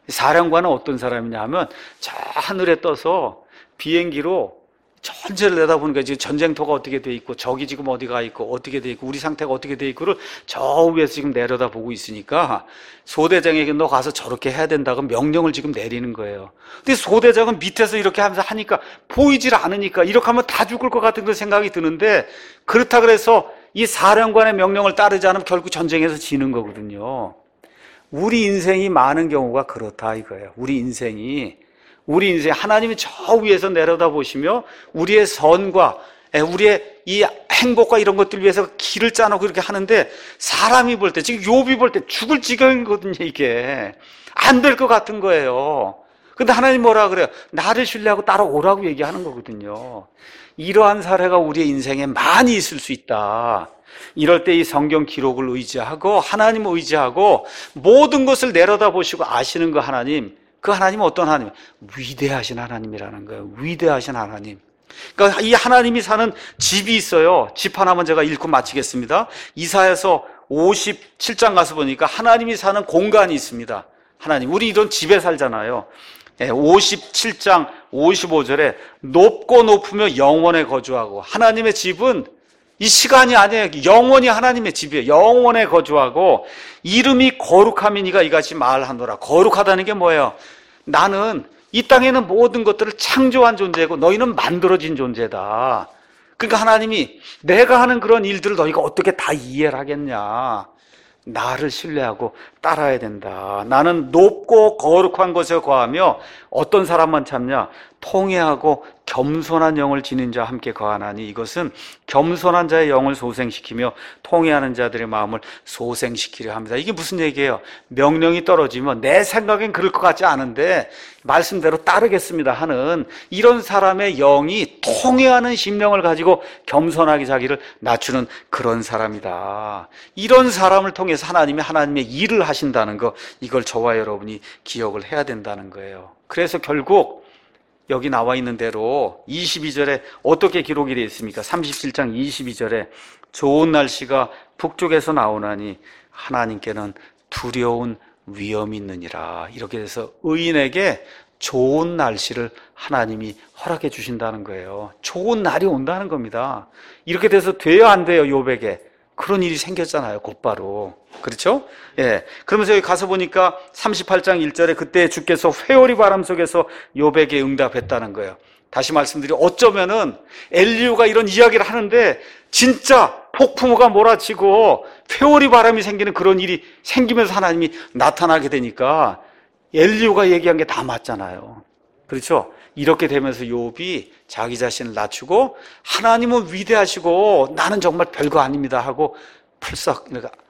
사령관은 어떤 사람이냐 하면 저 하늘에 떠서 비행기로 전체를 내다보니까 지금 전쟁터가 어떻게 돼 있고 적이 지금 어디가 있고 어떻게 돼 있고 우리 상태가 어떻게 돼 있고를 저 위에서 지금 내려다보고 있으니까 소대장에게 너 가서 저렇게 해야 된다고 명령을 지금 내리는 거예요. 근데 소대장은 밑에서 이렇게 하면서 하니까 보이질 않으니까 이렇게 하면 다 죽을 것 같은 그런 생각이 드는데, 그렇다 그래서 이 사령관의 명령을 따르지 않으면 결국 전쟁에서 지는 거거든요. 우리 인생이 많은 경우가 그렇다 이거예요. 우리 인생이 우리 인생 하나님이 저 위에서 내려다보시며 우리의 선과 우리의 이 행복과 이런 것들 위해서 길을 짜놓고 이렇게 하는데, 사람이 볼 때, 지금 욥이 볼 때 죽을 지경이거든요. 이게 안 될 것 같은 거예요. 근데 하나님 뭐라 그래요? 나를 신뢰하고 따라오라고 얘기하는 거거든요. 이러한 사례가 우리의 인생에 많이 있을 수 있다. 이럴 때 이 성경 기록을 의지하고 하나님을 의지하고 모든 것을 내려다보시고 아시는 그 하나님, 그 하나님은 어떤 하나님? 위대하신 하나님이라는 거예요. 위대하신 하나님. 그러니까 이 하나님이 사는 집이 있어요. 집 하나만 제가 읽고 마치겠습니다. 이사야서 오십칠 장 가서 보니까 하나님이 사는 공간이 있습니다. 하나님, 우리 이런 집에 살잖아요. 오십칠 장 오십오 절에 높고 높으며 영원에 거주하고, 하나님의 집은 이 시간이 아니에요. 영원히 하나님의 집이에요. 영원에 거주하고 이름이 거룩함이니가 이같이 말하노라. 거룩하다는 게 뭐예요? 나는 이 땅에는 모든 것들을 창조한 존재고 너희는 만들어진 존재다. 그러니까 하나님이 내가 하는 그런 일들을 너희가 어떻게 다 이해를 하겠냐. 나를 신뢰하고 따라야 된다. 나는 높고 거룩한 것에 거하며 어떤 사람만 참냐? 통회하고 겸손한 영을 지닌 자와 함께 거하나니, 이것은 겸손한 자의 영을 소생시키며 통회하는 자들의 마음을 소생시키려 합니다. 이게 무슨 얘기예요? 명령이 떨어지면 내 생각엔 그럴 것 같지 않은데 말씀대로 따르겠습니다 하는 이런 사람의 영이 통회하는 심령을 가지고 겸손하게 자기를 낮추는 그런 사람이다. 이런 사람을 통해서 하나님이 하나님의 일을 하신다는 거, 이걸 저와 여러분이 기억을 해야 된다는 거예요. 그래서 결국 여기 나와 있는 대로 이십이 절에 어떻게 기록이 되어 있습니까? 삼십칠 장 이십이 절에 좋은 날씨가 북쪽에서 나오나니 하나님께는 두려운 위험이 있느니라. 이렇게 돼서 의인에게 좋은 날씨를 하나님이 허락해 주신다는 거예요. 좋은 날이 온다는 겁니다. 이렇게 돼서 돼요, 안 돼요? 욥에게 그런 일이 생겼잖아요, 곧바로. 그렇죠? 예. 그러면서 여기 가서 보니까 삼십팔 장 일 절에 그때 주께서 회오리 바람 속에서 욥에게 응답했다는 거예요. 다시 말씀드리면 어쩌면은 엘리후가 이런 이야기를 하는데 진짜 폭풍우가 몰아치고 회오리 바람이 생기는 그런 일이 생기면서 하나님이 나타나게 되니까 엘리후가 얘기한 게 다 맞잖아요. 그렇죠? 이렇게 되면서 욥이 자기 자신을 낮추고 하나님은 위대하시고 나는 정말 별거 아닙니다 하고 풀썩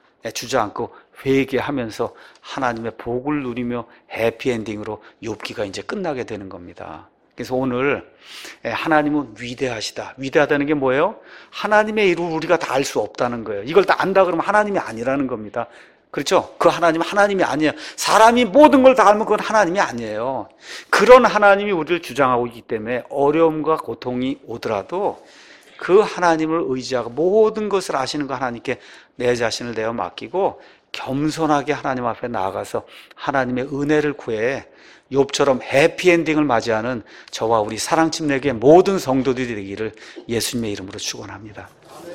주저앉고 회개하면서 하나님의 복을 누리며 해피엔딩으로 욥기가 이제 끝나게 되는 겁니다. 그래서 오늘 하나님은 위대하시다. 위대하다는 게 뭐예요? 하나님의 일을 우리가 다 알 수 없다는 거예요. 이걸 다 안다 그러면 하나님이 아니라는 겁니다. 그렇죠? 그 하나님은 하나님이 아니에요. 사람이 모든 걸 다 알면 그건 하나님이 아니에요. 그런 하나님이 우리를 주장하고 있기 때문에 어려움과 고통이 오더라도 그 하나님을 의지하고 모든 것을 아시는 그 하나님께 내 자신을 내어 맡기고 겸손하게 하나님 앞에 나아가서 하나님의 은혜를 구해 욥처럼 해피엔딩을 맞이하는 저와 우리 사랑침례교회 모든 성도들이 되기를 예수님의 이름으로 축원합니다.